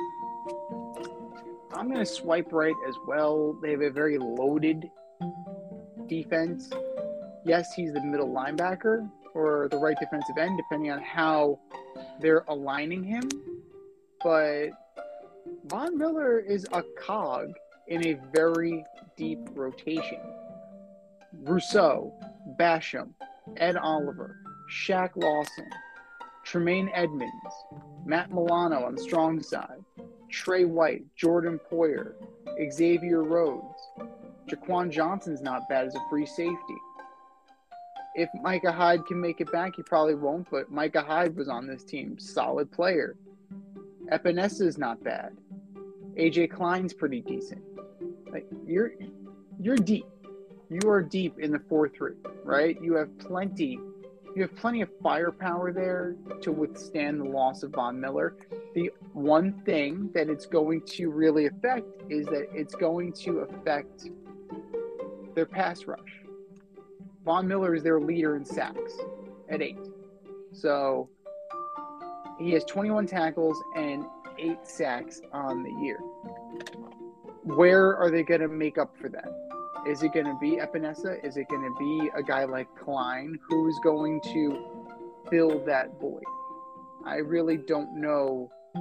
I'm going to swipe right as well. They have a very loaded defense. Yes, he's the middle linebacker or the right defensive end, depending on how they're aligning him. But Von Miller is a cog in a very deep rotation. Rousseau, Basham, Ed Oliver, Shaq Lawson, Tremaine Edmonds, Matt Milano on the strong side, Trey White, Jordan Poyer, Xavier Rhodes. Jaquan Johnson's not bad as a free safety. If Micah Hyde can make it back, he probably won't, but Micah Hyde was on this team. Solid player. Epinesa not bad. A J Klein's pretty decent. Like you're you're deep. You are deep in the four three, right? You have plenty you have plenty of firepower there to withstand the loss of Von Miller. The one thing that it's going to really affect is that it's going to affect their pass rush. Von Miller is their leader in sacks at eight. So he has twenty-one tackles and eight sacks on the year. Where are they going to make up for that? Is it going to be Epinesa? Is it going to be a guy like Klein who's going to fill that void? I really don't know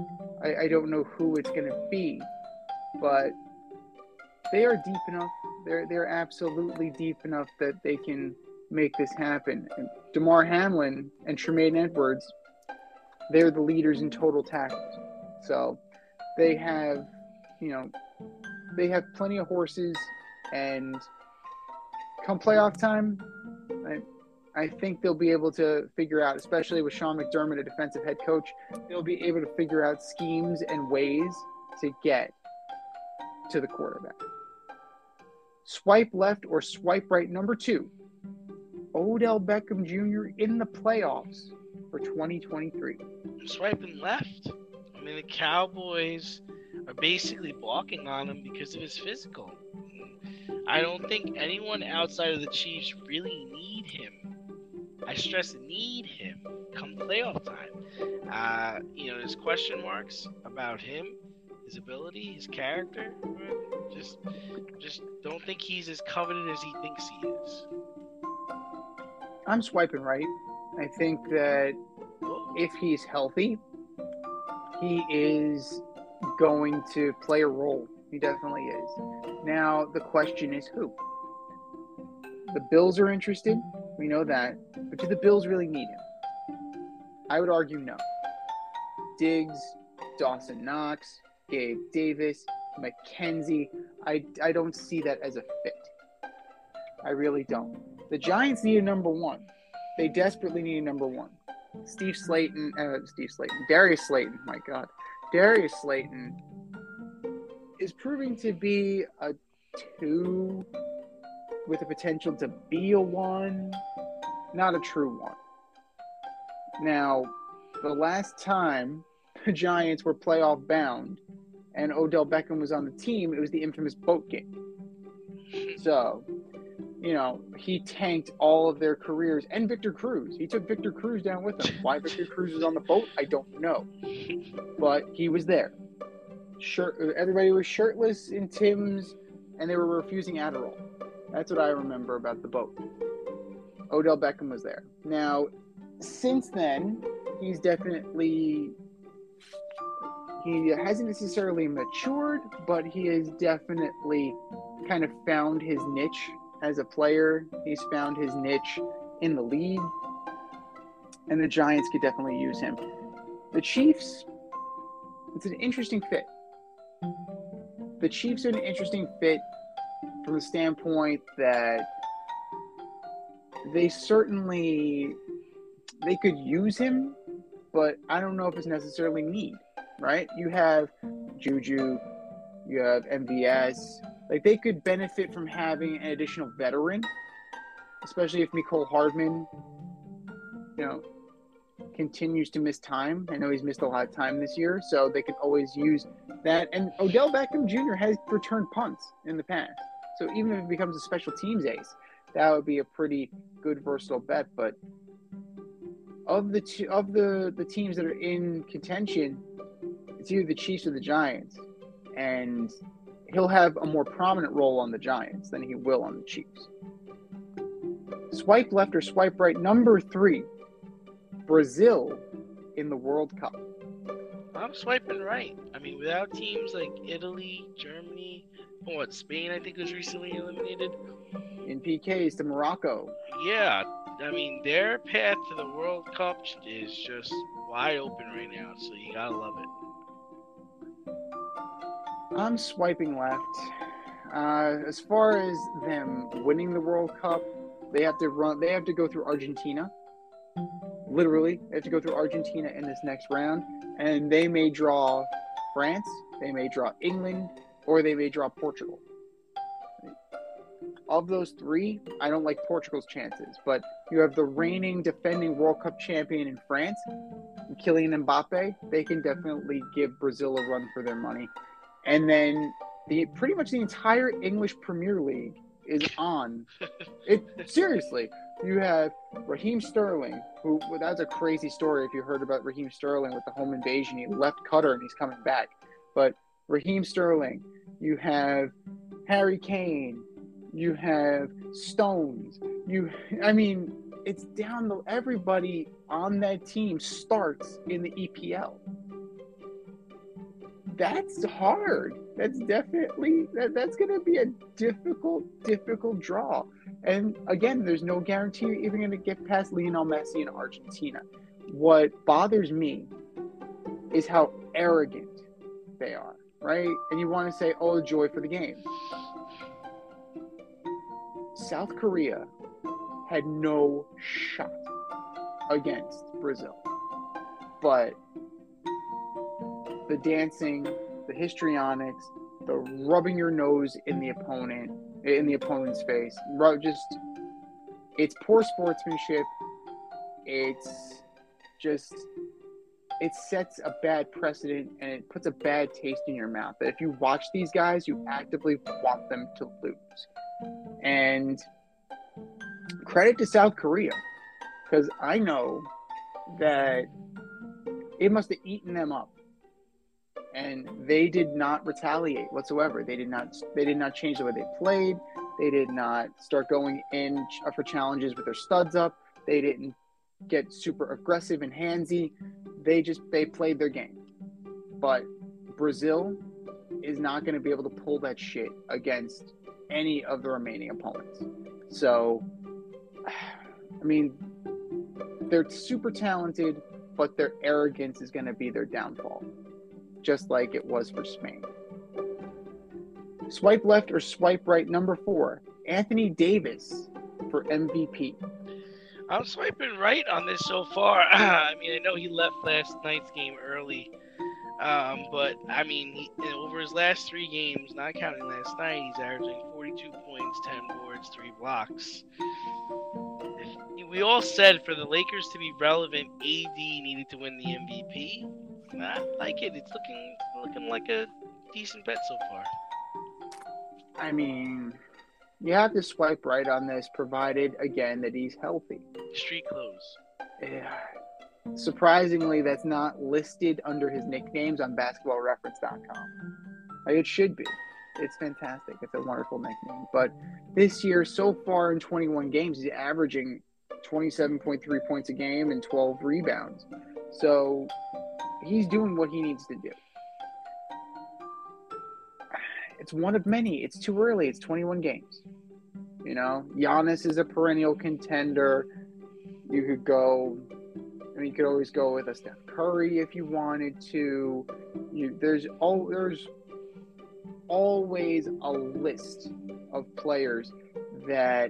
I, I don't know who it's going to be, but they are deep enough. They're they're absolutely deep enough that they can make this happen. And DeMar Hamlin and Tremaine Edwards, they're the leaders in total tackles. So they have, you know, they have plenty of horses, and come playoff time, I, I think they'll be able to figure out, especially with Sean McDermott, a defensive head coach, they'll be able to figure out schemes and ways to get to the quarterback. Swipe left or swipe right, number two, Odell Beckham Junior in the playoffs for twenty twenty-three. I'm swiping left. I mean, the Cowboys are basically blocking on him because of his physical. I don't think anyone outside of the Chiefs really need him. I stress need him come playoff time. Uh, you know, there's question marks about him, his ability, his character. Just, just don't think he's as coveted as he thinks he is. I'm swiping right. I think that if he's healthy, he is going to play a role. He definitely is. Now, the question is who? The Bills are interested. We know that. But do the Bills really need him? I would argue no. Diggs, Dawson Knox, Gabe Davis, McKenzie. I, I don't see that as a fit. I really don't. The Giants need a number one. They desperately need a number one. Steve Slayton, uh, Steve Slayton, Darius Slayton, my God. Darius Slayton is proving to be a two with the potential to be a one, not a true one. Now, the last time the Giants were playoff bound and Odell Beckham was on the team, it was the infamous boat game. So, you know, he tanked all of their careers. And Victor Cruz. He took Victor Cruz down with him. Why Victor Cruz was on the boat, I don't know. But he was there. Shirt, everybody was shirtless in Tim's, and they were refusing Adderall. That's what I remember about the boat. Odell Beckham was there. Now, since then, he's definitely... He hasn't necessarily matured, but he has definitely kind of found his niche as a player. He's found his niche in the league, and the Giants could definitely use him. The Chiefs, it's an interesting fit. The Chiefs are an interesting fit from the standpoint that they certainly, they could use him, but I don't know if it's necessarily need, right? You have Juju, you have M V S. Like, they could benefit from having an additional veteran, especially if Mecole Hardman, you know, continues to miss time. I know he's missed a lot of time this year, so they could always use that. And Odell Beckham Junior has returned punts in the past. So even if it becomes a special teams ace, that would be a pretty good versatile bet. But of the two, of the, the teams that are in contention, it's either the Chiefs or the Giants. And he'll have a more prominent role on the Giants than he will on the Chiefs. Swipe left or swipe right. Number three, Brazil in the World Cup. I'm swiping right. I mean, without teams like Italy, Germany, oh, what, Spain, I think was recently eliminated. In P Ks to Morocco. Yeah, I mean, their path to the World Cup is just wide open right now, so you gotta love it. I'm swiping left. Uh, as far as them winning the World Cup, they have to run. They have to go through Argentina. Literally, they have to go through Argentina in this next round, and they may draw France, they may draw England, or they may draw Portugal. Of those three, I don't like Portugal's chances, but you have the reigning defending World Cup champion in France, Kylian Mbappe. They can definitely give Brazil a run for their money. And then the pretty much the entire English Premier League is on. It seriously. You have Raheem Sterling, who well, that's a crazy story if you heard about Raheem Sterling with the home invasion. He left Qatar and he's coming back. But Raheem Sterling, you have Harry Kane, you have Stones. You, I mean, it's down the everybody on that team starts in the E P L. that's hard. That's definitely that, that's going to be a difficult, difficult draw. And again, there's no guarantee you're even going to get past Lionel Messi in Argentina. What bothers me is how arrogant they are, right? And you want to say, "Oh, joy for the game." South Korea had no shot against Brazil, but the dancing, the histrionics, the rubbing your nose in the opponent, in the opponent's face, just, it's poor sportsmanship. It's just, it sets a bad precedent and it puts a bad taste in your mouth. That if you watch these guys, you actively want them to lose. And credit to South Korea, because I know that it must have eaten them up. And they did not retaliate whatsoever. They did not. They did not change the way they played. They did not start going in for challenges with their studs up. They didn't get super aggressive and handsy. They just they played their game. But Brazil is not going to be able to pull that shit against any of the remaining opponents. So, I mean, they're super talented, but their arrogance is going to be their downfall, just like it was for Spain. Swipe left or swipe right, number four, Anthony Davis for M V P. I'm swiping right on this so far. I mean, I know he left last night's game early, um, but I mean, he, over his last three games, not counting last night, he's averaging forty-two points, ten boards, three blocks. If, we all said for the Lakers to be relevant, A D needed to win the M V P. I like it. It's looking looking like a decent bet so far. I mean, you have to swipe right on this, provided, again, that he's healthy. Street clothes. Yeah. Surprisingly, that's not listed under his nicknames on basketball reference dot com. Like, it should be. It's fantastic. It's a wonderful nickname. But this year, so far in twenty-one games, he's averaging twenty-seven point three points a game and twelve rebounds. So he's doing what he needs to do. It's one of many. It's too early. It's twenty-one games. You know, Giannis is a perennial contender. You could go, I mean, you could always go with a Steph Curry if you wanted to. You, there's all there's always a list of players that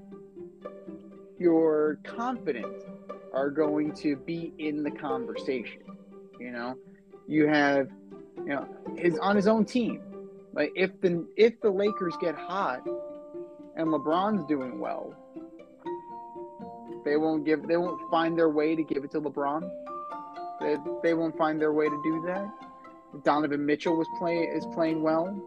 you're confident are going to be in the conversation. You know, you have, you know, his on his own team. Like if the if the Lakers get hot and LeBron's doing well, they won't give they won't find their way to give it to LeBron. They, they won't find their way to do that. Donovan Mitchell was playing is playing well.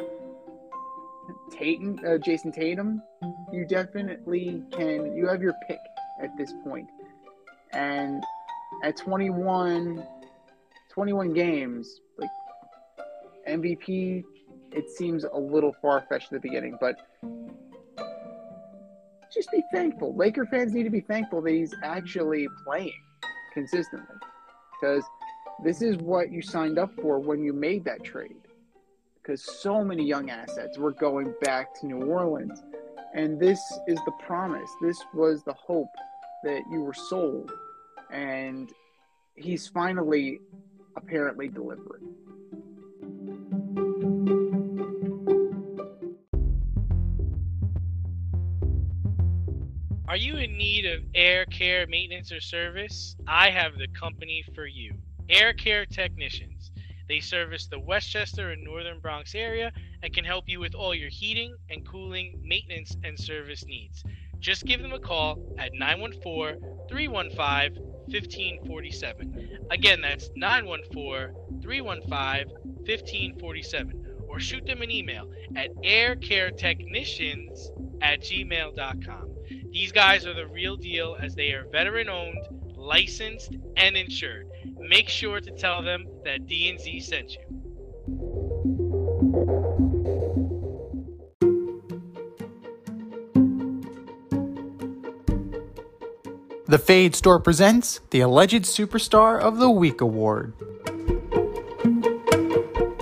Tatum, uh, Jason Tatum, you definitely can. You have your pick at this point. And at twenty-one, twenty-one games, like M V P, it seems a little far-fetched at the beginning, but just be thankful. Laker fans need to be thankful that he's actually playing consistently, because this is what you signed up for when you made that trade. Because so many young assets were going back to New Orleans, and this is the promise. This was the hope that you were sold, and he's finally apparently delivering. Are you in need of air care maintenance or service? I have the company for you. Air Care Technicians. They service the Westchester and Northern Bronx area and can help you with all your heating and cooling, maintenance, and service needs. Just give them a call at nine one four, three one five, one five four seven. Again, that's nine one four, three one five, one five four seven. Or shoot them an email at aircaretechnicians at gmail dot com. These guys are the real deal, as they are veteran-owned, licensed, and insured. Make sure to tell them that D and Z sent you. The Fade Store presents the Alleged Superstar of the Week Award.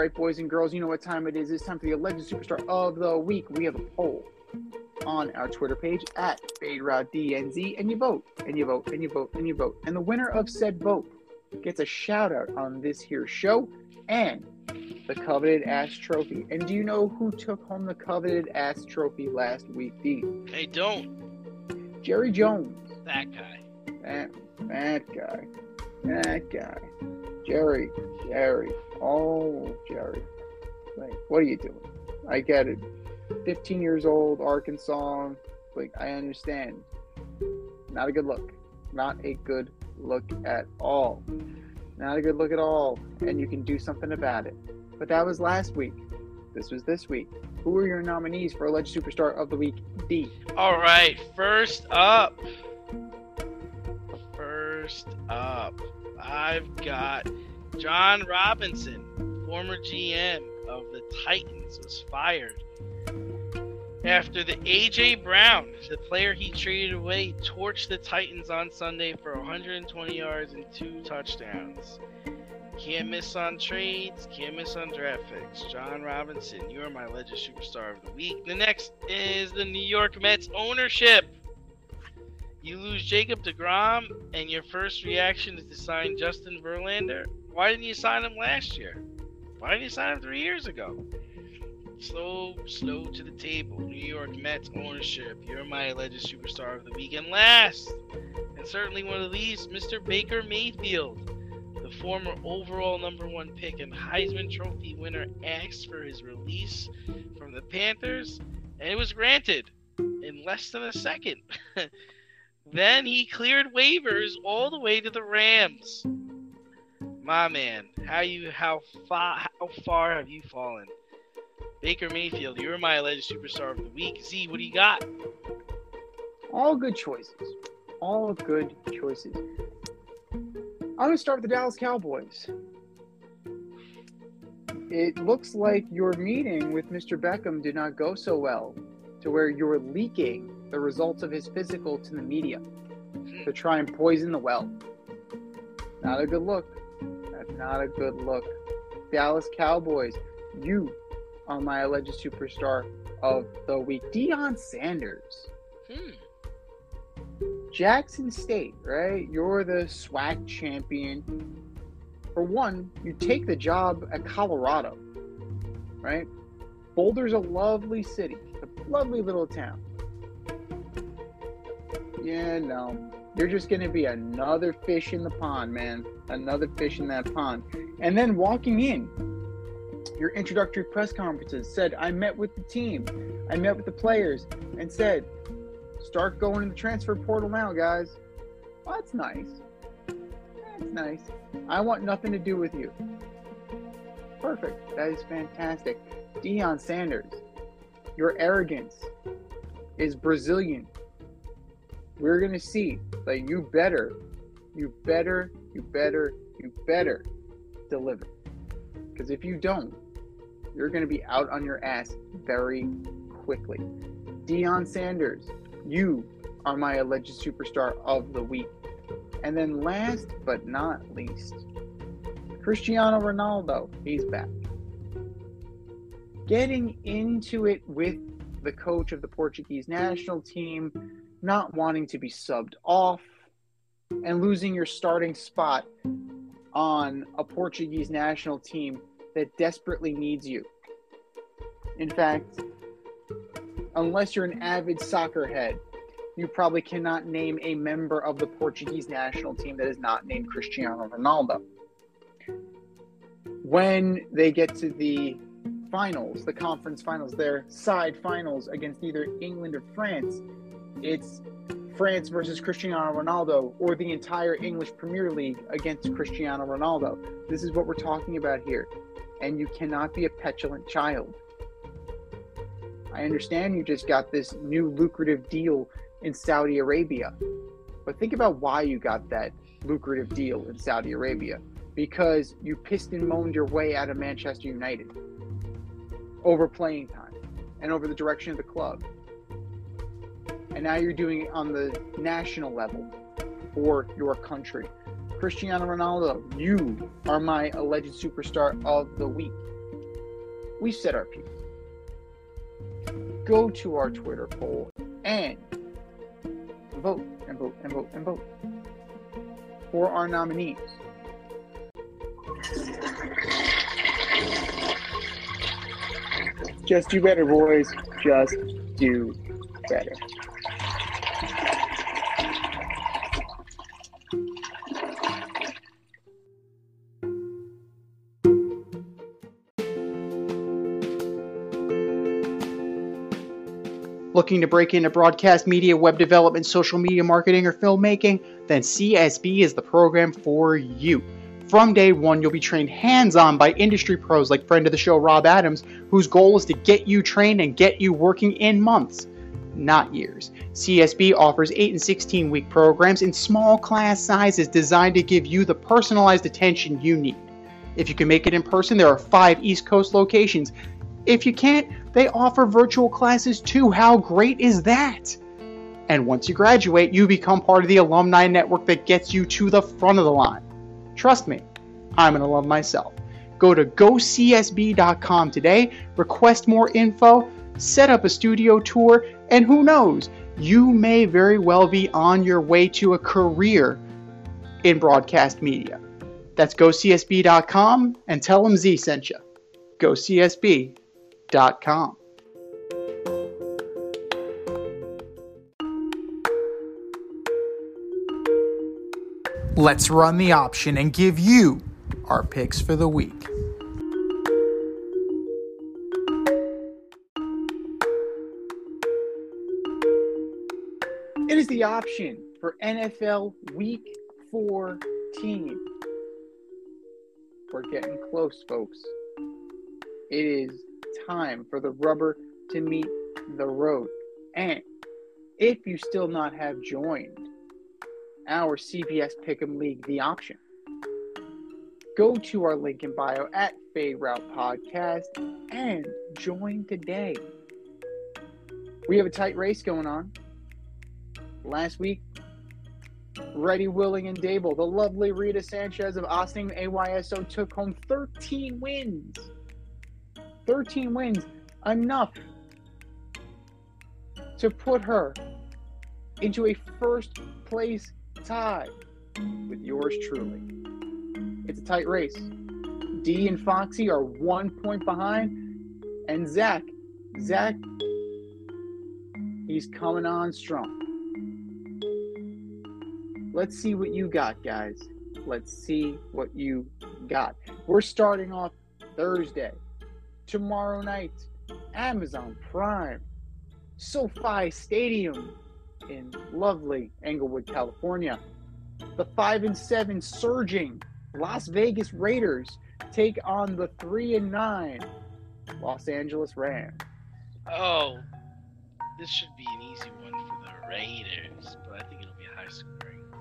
right, boys and girls, you know what time it is. It's time for the Alleged Superstar of the Week. We have a poll on our Twitter page at FadeRouteDNZ, and you vote, and you vote, and you vote, and you vote. And the winner of said vote gets a shout-out on this here show and the coveted ass trophy. And do you know who took home the coveted ass trophy last week, D? I don't. Jerry Jones. That guy. That, that guy. That guy. Jerry. Jerry. Oh, Jerry. Like, what are you doing? I get it. fifteen years old, Arkansas. Like, I understand. Not a good look. Not a good look at all. Not a good look at all. And you can do something about it. But that was last week. This was this week. Who are your nominees for Alleged Superstar of the Week, D? All right, first up. First up, I've got John Robinson, former G M of the Titans, was fired after the A J Brown, the player he traded away, torched the Titans on Sunday for one hundred twenty yards and two touchdowns. Can't miss on trades, can't miss on draft picks. John Robinson, you are my Alleged Superstar of the Week. The next is the New York Mets ownership. You lose Jacob deGrom, and your first reaction is to sign Justin Verlander. Why didn't you sign him last year? Why didn't you sign him three years ago? Slow, slow to the table. New York Mets ownership. You're my Alleged Superstar of the Week. And last, and certainly one of the least, Mister Baker Mayfield. The former overall number one pick and Heisman Trophy winner asked for his release from the Panthers, and it was granted in less than a second. Then he cleared waivers all the way to the Rams. My man, how you how far how far have you fallen? Baker Mayfield, you're my Alleged Superstar of the Week. Z, what do you got? All good choices. All good choices. I'm going to start with the Dallas Cowboys. It looks like your meeting with Mister Beckham did not go so well, to where you're leaking the results of his physical to the media to try and poison the well. Not a good look. That's not a good look. Dallas Cowboys, you are my Alleged Superstar of the Week. Deion Sanders. Hmm. Jackson State, right? You're the SWAC champion. For one, you take the job at Colorado, right? Boulder's a lovely city, a lovely little town. Yeah, no. You're just going to be another fish in the pond, man. Another fish in that pond. And then walking in, your introductory press conferences said, I met with the team. I met with the players and said, start going in the transfer portal now, guys. Well, that's nice. That's nice. I want nothing to do with you. Perfect. That is fantastic. Deion Sanders, your arrogance is Brazilian. We're going to see. Like, you better, you better, you better, you better deliver. Because if you don't, you're going to be out on your ass very quickly. Deion Sanders, you are my Alleged Superstar of the Week. And then last but not least, Cristiano Ronaldo, he's back. Getting into it with the coach of the Portuguese national team, not wanting to be subbed off, and losing your starting spot on a Portuguese national team that desperately needs you. In fact, unless you're an avid soccer head, you probably cannot name a member of the Portuguese national team that is not named Cristiano Ronaldo. When they get to the finals, the conference finals, their side finals against either England or France, it's France versus Cristiano Ronaldo, or the entire English Premier League against Cristiano Ronaldo. This is what we're talking about here. And you cannot be a petulant child. I understand you just got this new lucrative deal in Saudi Arabia. But think about why you got that lucrative deal in Saudi Arabia. Because you pissed and moaned your way out of Manchester United over playing time and over the direction of the club. And now you're doing it on the national level for your country. Cristiano Ronaldo, you are my Alleged Superstar of the Week. we said our piece. Go to our Twitter poll and vote and vote and vote and vote for our nominees. Just do better, boys. Just do better. Looking to break into broadcast media, web development, social media marketing, or filmmaking? Then C S B is the program for you. From day one, you'll be trained hands-on by industry pros like friend of the show Rob Adams, whose goal is to get you trained and get you working in months, not years. C S B offers eight and sixteen week programs in small class sizes designed to give you the personalized attention you need. If you can make it in person, there are five East Coast locations. If you can't, they offer virtual classes too. How great is that? And once you graduate, you become part of the alumni network that gets you to the front of the line. Trust me, I'm an alum myself. Go to go C S B dot com today, request more info, set up a studio tour, and who knows, you may very well be on your way to a career in broadcast media. That's go C S B dot com and tell them Z sent you. go C S B dot com. Let's run the option and give you our picks for the week. It is the option for N F L Week fourteen. We're getting close, folks. It is time for the rubber to meet the road. And if you still not have joined our C B S Pick'em League, The Option, go to our link in bio at Fade Route Podcast and join today. We have a tight race going on. Last week, Ready, Willing, and Dable, the lovely Rita Sanchez of Austin A Y S O, took home thirteen wins. thirteen wins, enough to put her into a first place tie with yours truly. It's a tight race. Dee and Foxy are one point behind, and Zach, Zach, he's coming on strong. Let's see what you got, guys. Let's see what you got. We're starting off Thursday. Tomorrow night, Amazon Prime, SoFi Stadium in lovely Englewood, California. The five and seven surging Las Vegas Raiders take on the three and nine Los Angeles Rams. Oh, this should be an easy one for the Raiders, but I think it'll be high scoring.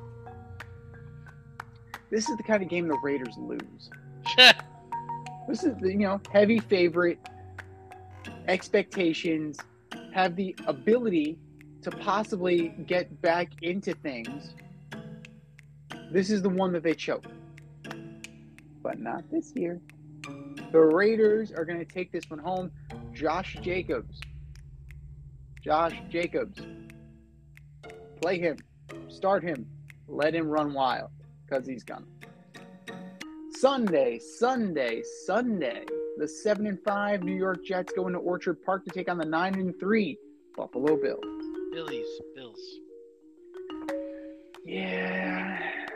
This is the kind of game the Raiders lose. This is the, you know, heavy favorite, expectations, have the ability to possibly get back into things. This is the one that they choke. But not this year. The Raiders are going to take this one home. Josh Jacobs. Josh Jacobs. Play him. Start him. Let him run wild. Because he's gonna. Sunday, Sunday, Sunday. The seven and five New York Jets go into Orchard Park to take on the nine and three Buffalo Bills. Billies, Bills. Yeah.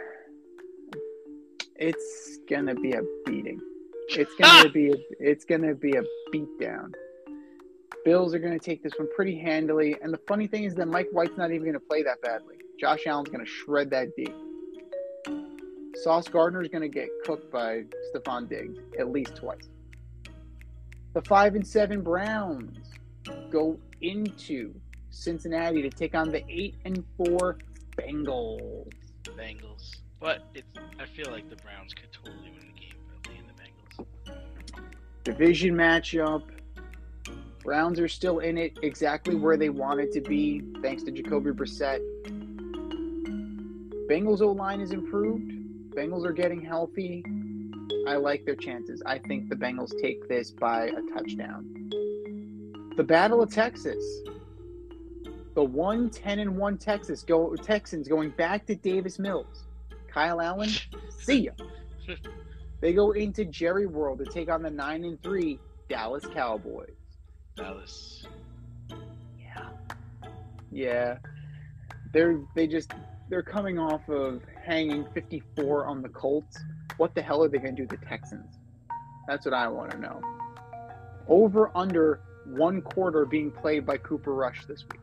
It's gonna be a beating. It's gonna be a, it's gonna be a beatdown. Bills are gonna take this one pretty handily, and the funny thing is that Mike White's not even gonna play that badly. Josh Allen's gonna shred that D. Sauce Gardner's going to get cooked by Stephon Diggs at least twice. The five and seven Browns go into Cincinnati to take on the eight and four Bengals. Bengals. But it's, I feel like the Browns could totally win the game by playing the Bengals. Division matchup. Browns are still in it exactly where they wanted to be thanks to Jacoby Brissett. Bengals O-line is improved. Bengals are getting healthy. I like their chances. I think the Bengals take this by a touchdown. The Battle of Texas. The one ten and one Texas go Texans going back to Davis Mills. Kyle Allen, see ya. They go into Jerry World to take on the nine and three Dallas Cowboys. Dallas. Yeah. Yeah. They're they just they're coming off of hanging fifty-four on the Colts. What the hell are they going to do to the Texans? That's what I want to know. Over under one quarter being played by Cooper Rush this week.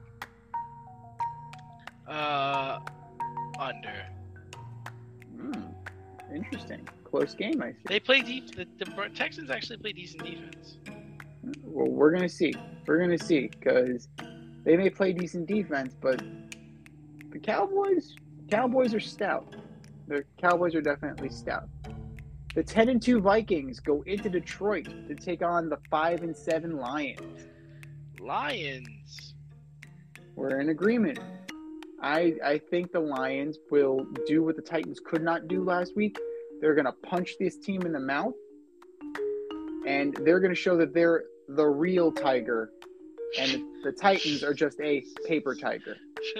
Uh, under. Hmm. Interesting. Close game, I see. They play deep. The, the Texans actually play decent defense. Well, we're going to see. We're going to see because they may play decent defense, but the Cowboys, Cowboys are stout. The Cowboys are definitely stout. The ten and two Vikings go into Detroit to take on the five and seven Lions. Lions. We're in agreement. I I think the Lions will do what the Titans could not do last week. They're going to punch this team in the mouth, and they're going to show that they're the real tiger, and the, the Titans are just a paper tiger.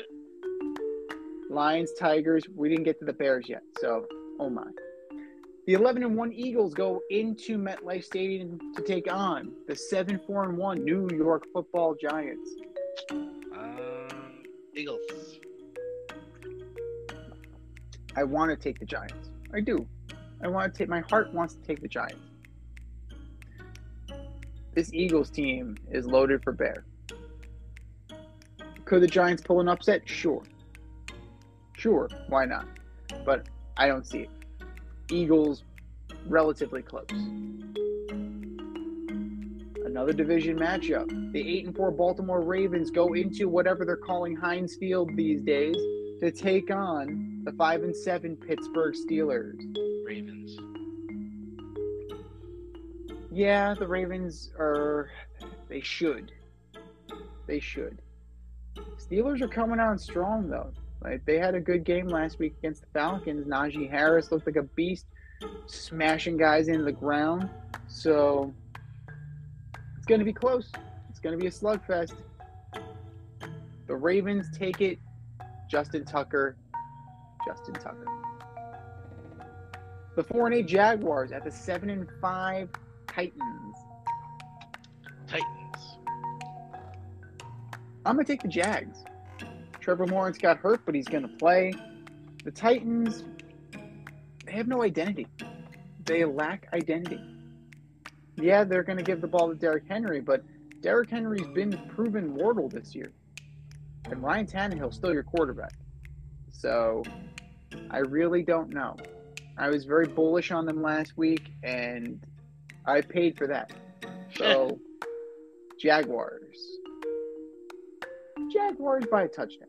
Lions, Tigers, we didn't get to the Bears yet, so oh my. The eleven and one Eagles go into MetLife Stadium to take on the seven four and one New York Football Giants. Um, Eagles. I want to take the Giants. I do. I want to take. My heart wants to take the Giants. This Eagles team is loaded for bear. Could the Giants pull an upset? Sure. Sure. Why not? But I don't see it. Eagles, relatively close. Another division matchup. The eight and four Baltimore Ravens go into whatever they're calling Heinz Field these days to take on the five and seven Pittsburgh Steelers. Ravens. Yeah, the Ravens are. They should. They should. Steelers are coming on strong though. Like they had a good game last week against the Falcons. Najee Harris looked like a beast, smashing guys into the ground. So it's going to be close. It's going to be a slugfest. The Ravens take it. Justin Tucker. Justin Tucker. The four and eight Jaguars at the seven and five Titans. Titans. I'm going to take the Jags. Trevor Lawrence got hurt, but he's going to play. The Titans, they have no identity. They lack identity. Yeah, they're going to give the ball to Derrick Henry, but Derrick Henry's been proven mortal this year. And Ryan Tannehill's still your quarterback. So, I really don't know. I was very bullish on them last week, and I paid for that. So, Jaguars. Jaguars by a touchdown.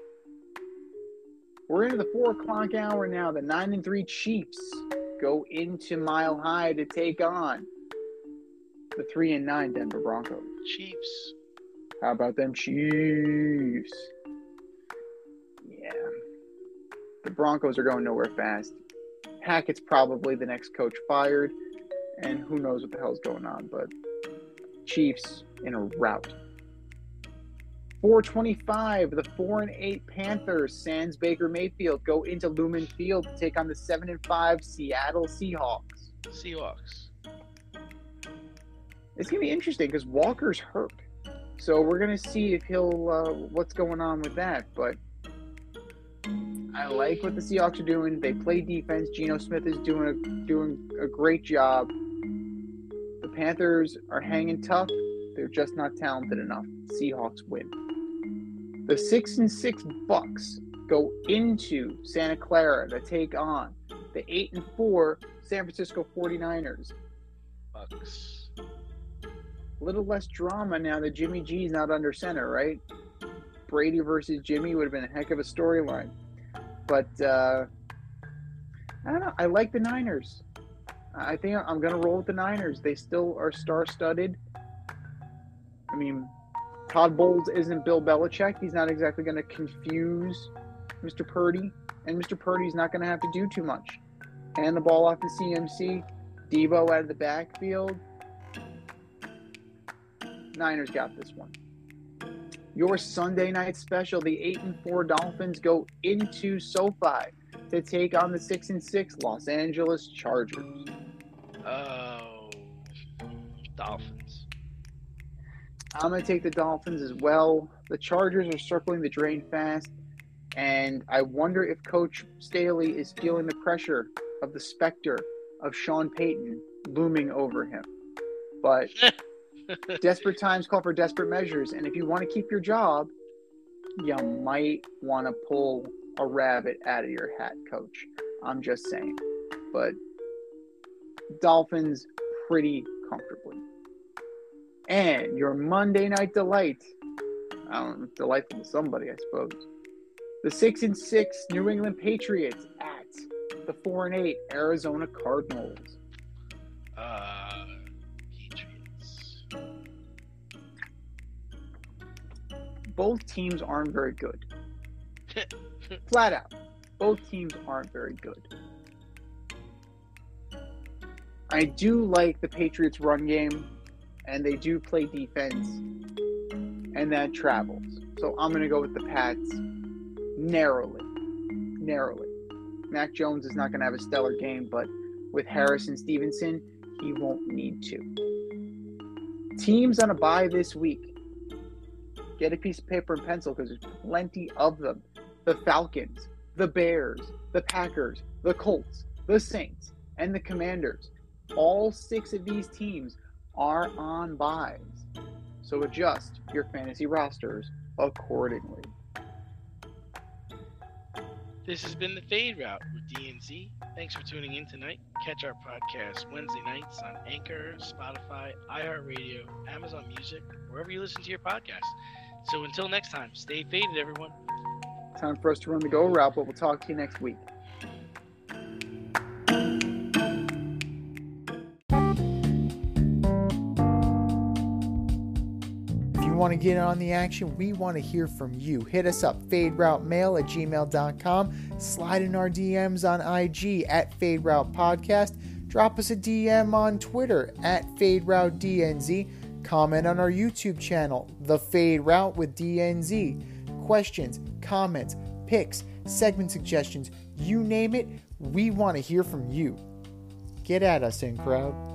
We're into the four o'clock hour now. The nine and three Chiefs go into Mile High to take on the three and nine Denver Broncos. Chiefs. How about them Chiefs? Yeah. The Broncos are going nowhere fast. Hackett's probably the next coach fired, and who knows what the hell's going on, but Chiefs in a rout. four twenty-five, the four and eight Panthers, sans Baker Mayfield, go into Lumen Field to take on the seven and five Seattle Seahawks. Seahawks. It's going to be interesting because Walker's hurt. So we're going to see if he'll, uh, what's going on with that. But I like what the Seahawks are doing. They play defense. Geno Smith is doing a, doing a great job. The Panthers are hanging tough. They're just not talented enough. Seahawks win. The six and six Bucks go into Santa Clara to take on the eight and four San Francisco forty-niners. Bucks. A little less drama now that Jimmy G's not under center, right? Brady versus Jimmy would have been a heck of a storyline. But uh, I don't know. I like the Niners. I think I'm going to roll with the Niners. They still are star-studded. I mean, Todd Bowles isn't Bill Belichick. He's not exactly going to confuse Mister Purdy. And Mister Purdy's not going to have to do too much. Hand the ball off to C M C. Debo out of the backfield. Niners got this one. Your Sunday night special, the eight and four Dolphins go into SoFi to take on the six and six Los Angeles Chargers. Oh, Dolphins. I'm going to take the Dolphins as well. The Chargers are circling the drain fast, and I wonder if Coach Staley is feeling the pressure of the specter of Sean Payton looming over him. But desperate times call for desperate measures, and if you want to keep your job, you might want to pull a rabbit out of your hat, Coach. I'm just saying. But Dolphins pretty comfortably. And your Monday night delight, I don't know, delightful to somebody, I suppose. The six and six New England Patriots at the four and eight Arizona Cardinals. Uh, Patriots. Both teams aren't very good. Flat out, both teams aren't very good. I do like the Patriots' run game, and they do play defense, and that travels. So I'm going to go with the Pats narrowly. Narrowly. Mac Jones is not going to have a stellar game, but with Harris and Stevenson, he won't need to. Teams on a bye this week. Get a piece of paper and pencil because there's plenty of them. The Falcons, the Bears, the Packers, the Colts, the Saints, and the Commanders. All six of these teams are on byes. So adjust your fantasy rosters accordingly. This has been the Fade Route with D and Z. Thanks for tuning in tonight. Catch our podcast Wednesday nights on Anchor, Spotify, iHeartRadio, Amazon Music, wherever you listen to your podcast. So until next time, stay faded, everyone. Time for us to run the go route, but we'll talk to you next week. Want to get on the action? We want to hear from you. Hit us up, faderoutemail at gmail dot com. Slide in our D Ms on I G at FadeRoutePodcast. Drop us a D M on Twitter at FadeRouteDNZ. Comment on our YouTube channel, The Fade Route with D N Z. Questions, comments, picks, segment suggestions, you name it, we want to hear from you. Get at us, in crowd.